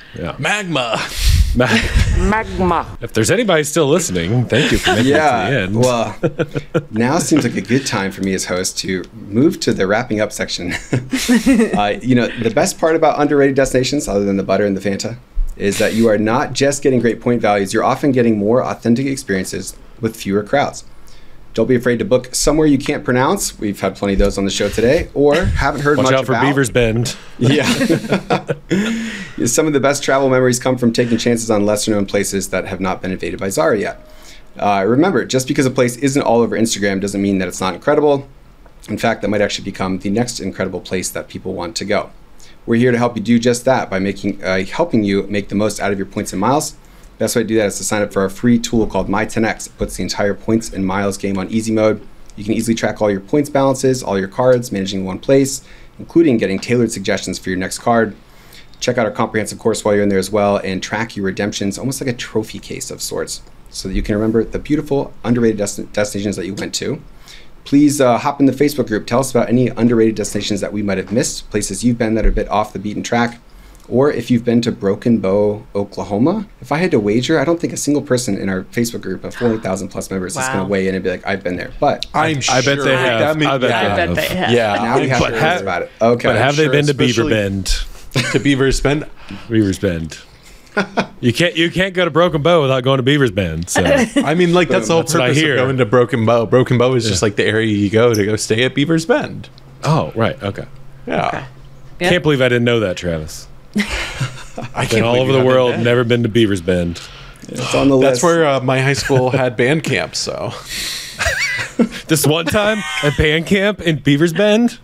Yeah. Magma. Magma. If there's anybody still listening, thank you for making it to the end. Well, now seems like a good time for me as host to move to the wrapping up section. The best part about underrated destinations, other than the butter and the Fanta, is that you are not just getting great point values, you're often getting more authentic experiences with fewer crowds. Don't be afraid to book somewhere you can't pronounce. We've had plenty of those on the show today, or haven't heard Watch much out for about. Beaver's Bend. Yeah. Some of the best travel memories come from taking chances on lesser known places that have not been invaded by Zara yet. Remember, just because a place isn't all over Instagram doesn't mean that it's not incredible. In fact, that might actually become the next incredible place that people want to go. We're here to help you do just that by helping you make the most out of your points and miles. Best way to do that is to sign up for our free tool called My10X. It puts the entire points and miles game on easy mode. You can easily track all your points balances, all your cards, managing in one place, including getting tailored suggestions for your next card. Check out our comprehensive course while you're in there as well, and track your redemptions, almost like a trophy case of sorts, so that you can remember the beautiful, underrated destinations that you went to. Please hop in the Facebook group. Tell us about any underrated destinations that we might have missed, places you've been that are a bit off the beaten track, or if you've been to Broken Bow, Oklahoma. If I had to wager, I don't think a single person in our Facebook group of 400,000 plus members is going to weigh in and be like, I've been there. But I bet they have. I bet they have. Yeah. now we have to learn about it. Okay. But have they been to Beaver especially- Bend? To Beaver's Bend. Beaver's Bend. You can't go to Broken Bow without going to Beaver's Bend. So I mean, like, that's the whole That's what I purpose of hear. going to Broken Bow. Broken Bow is just like the area you go to go stay at Beaver's Bend. oh right, okay. Yeah. Yeah. Can't believe I didn't know that, Travis. I Been all believe over you the haven't world, been. never been to Beaver's Bend. It's on the list. That's where my high school had band camp, so. This one time at band camp in Beaver's Bend.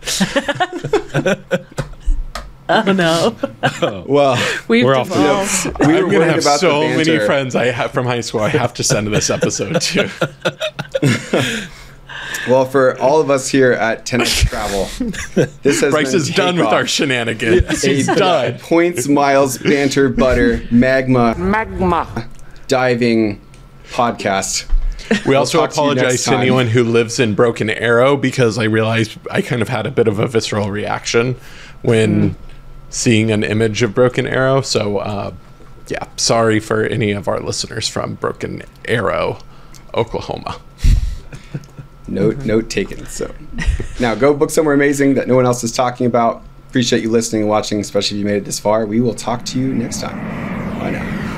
Oh no, Well, we've We're off to the- devolved. we were I'm gonna worried have about so the many banter. friends I have from high school I have to send to this episode to. Well, for all of us here at 10X Travel, this has Bryce been is done with Takeoff, our shenanigans. He's done. Points, miles, banter, butter, magma, Magma. diving podcast. We also talk to you next apologize to time. anyone who lives in Broken Arrow because I realized I kind of had a bit of a visceral reaction when seeing an image of Broken Arrow. So, yeah, sorry for any of our listeners from Broken Arrow, Oklahoma. Note taken. So now go book somewhere amazing that no one else is talking about. Appreciate you listening and watching, especially if you made it this far. We will talk to you next time. Bye now.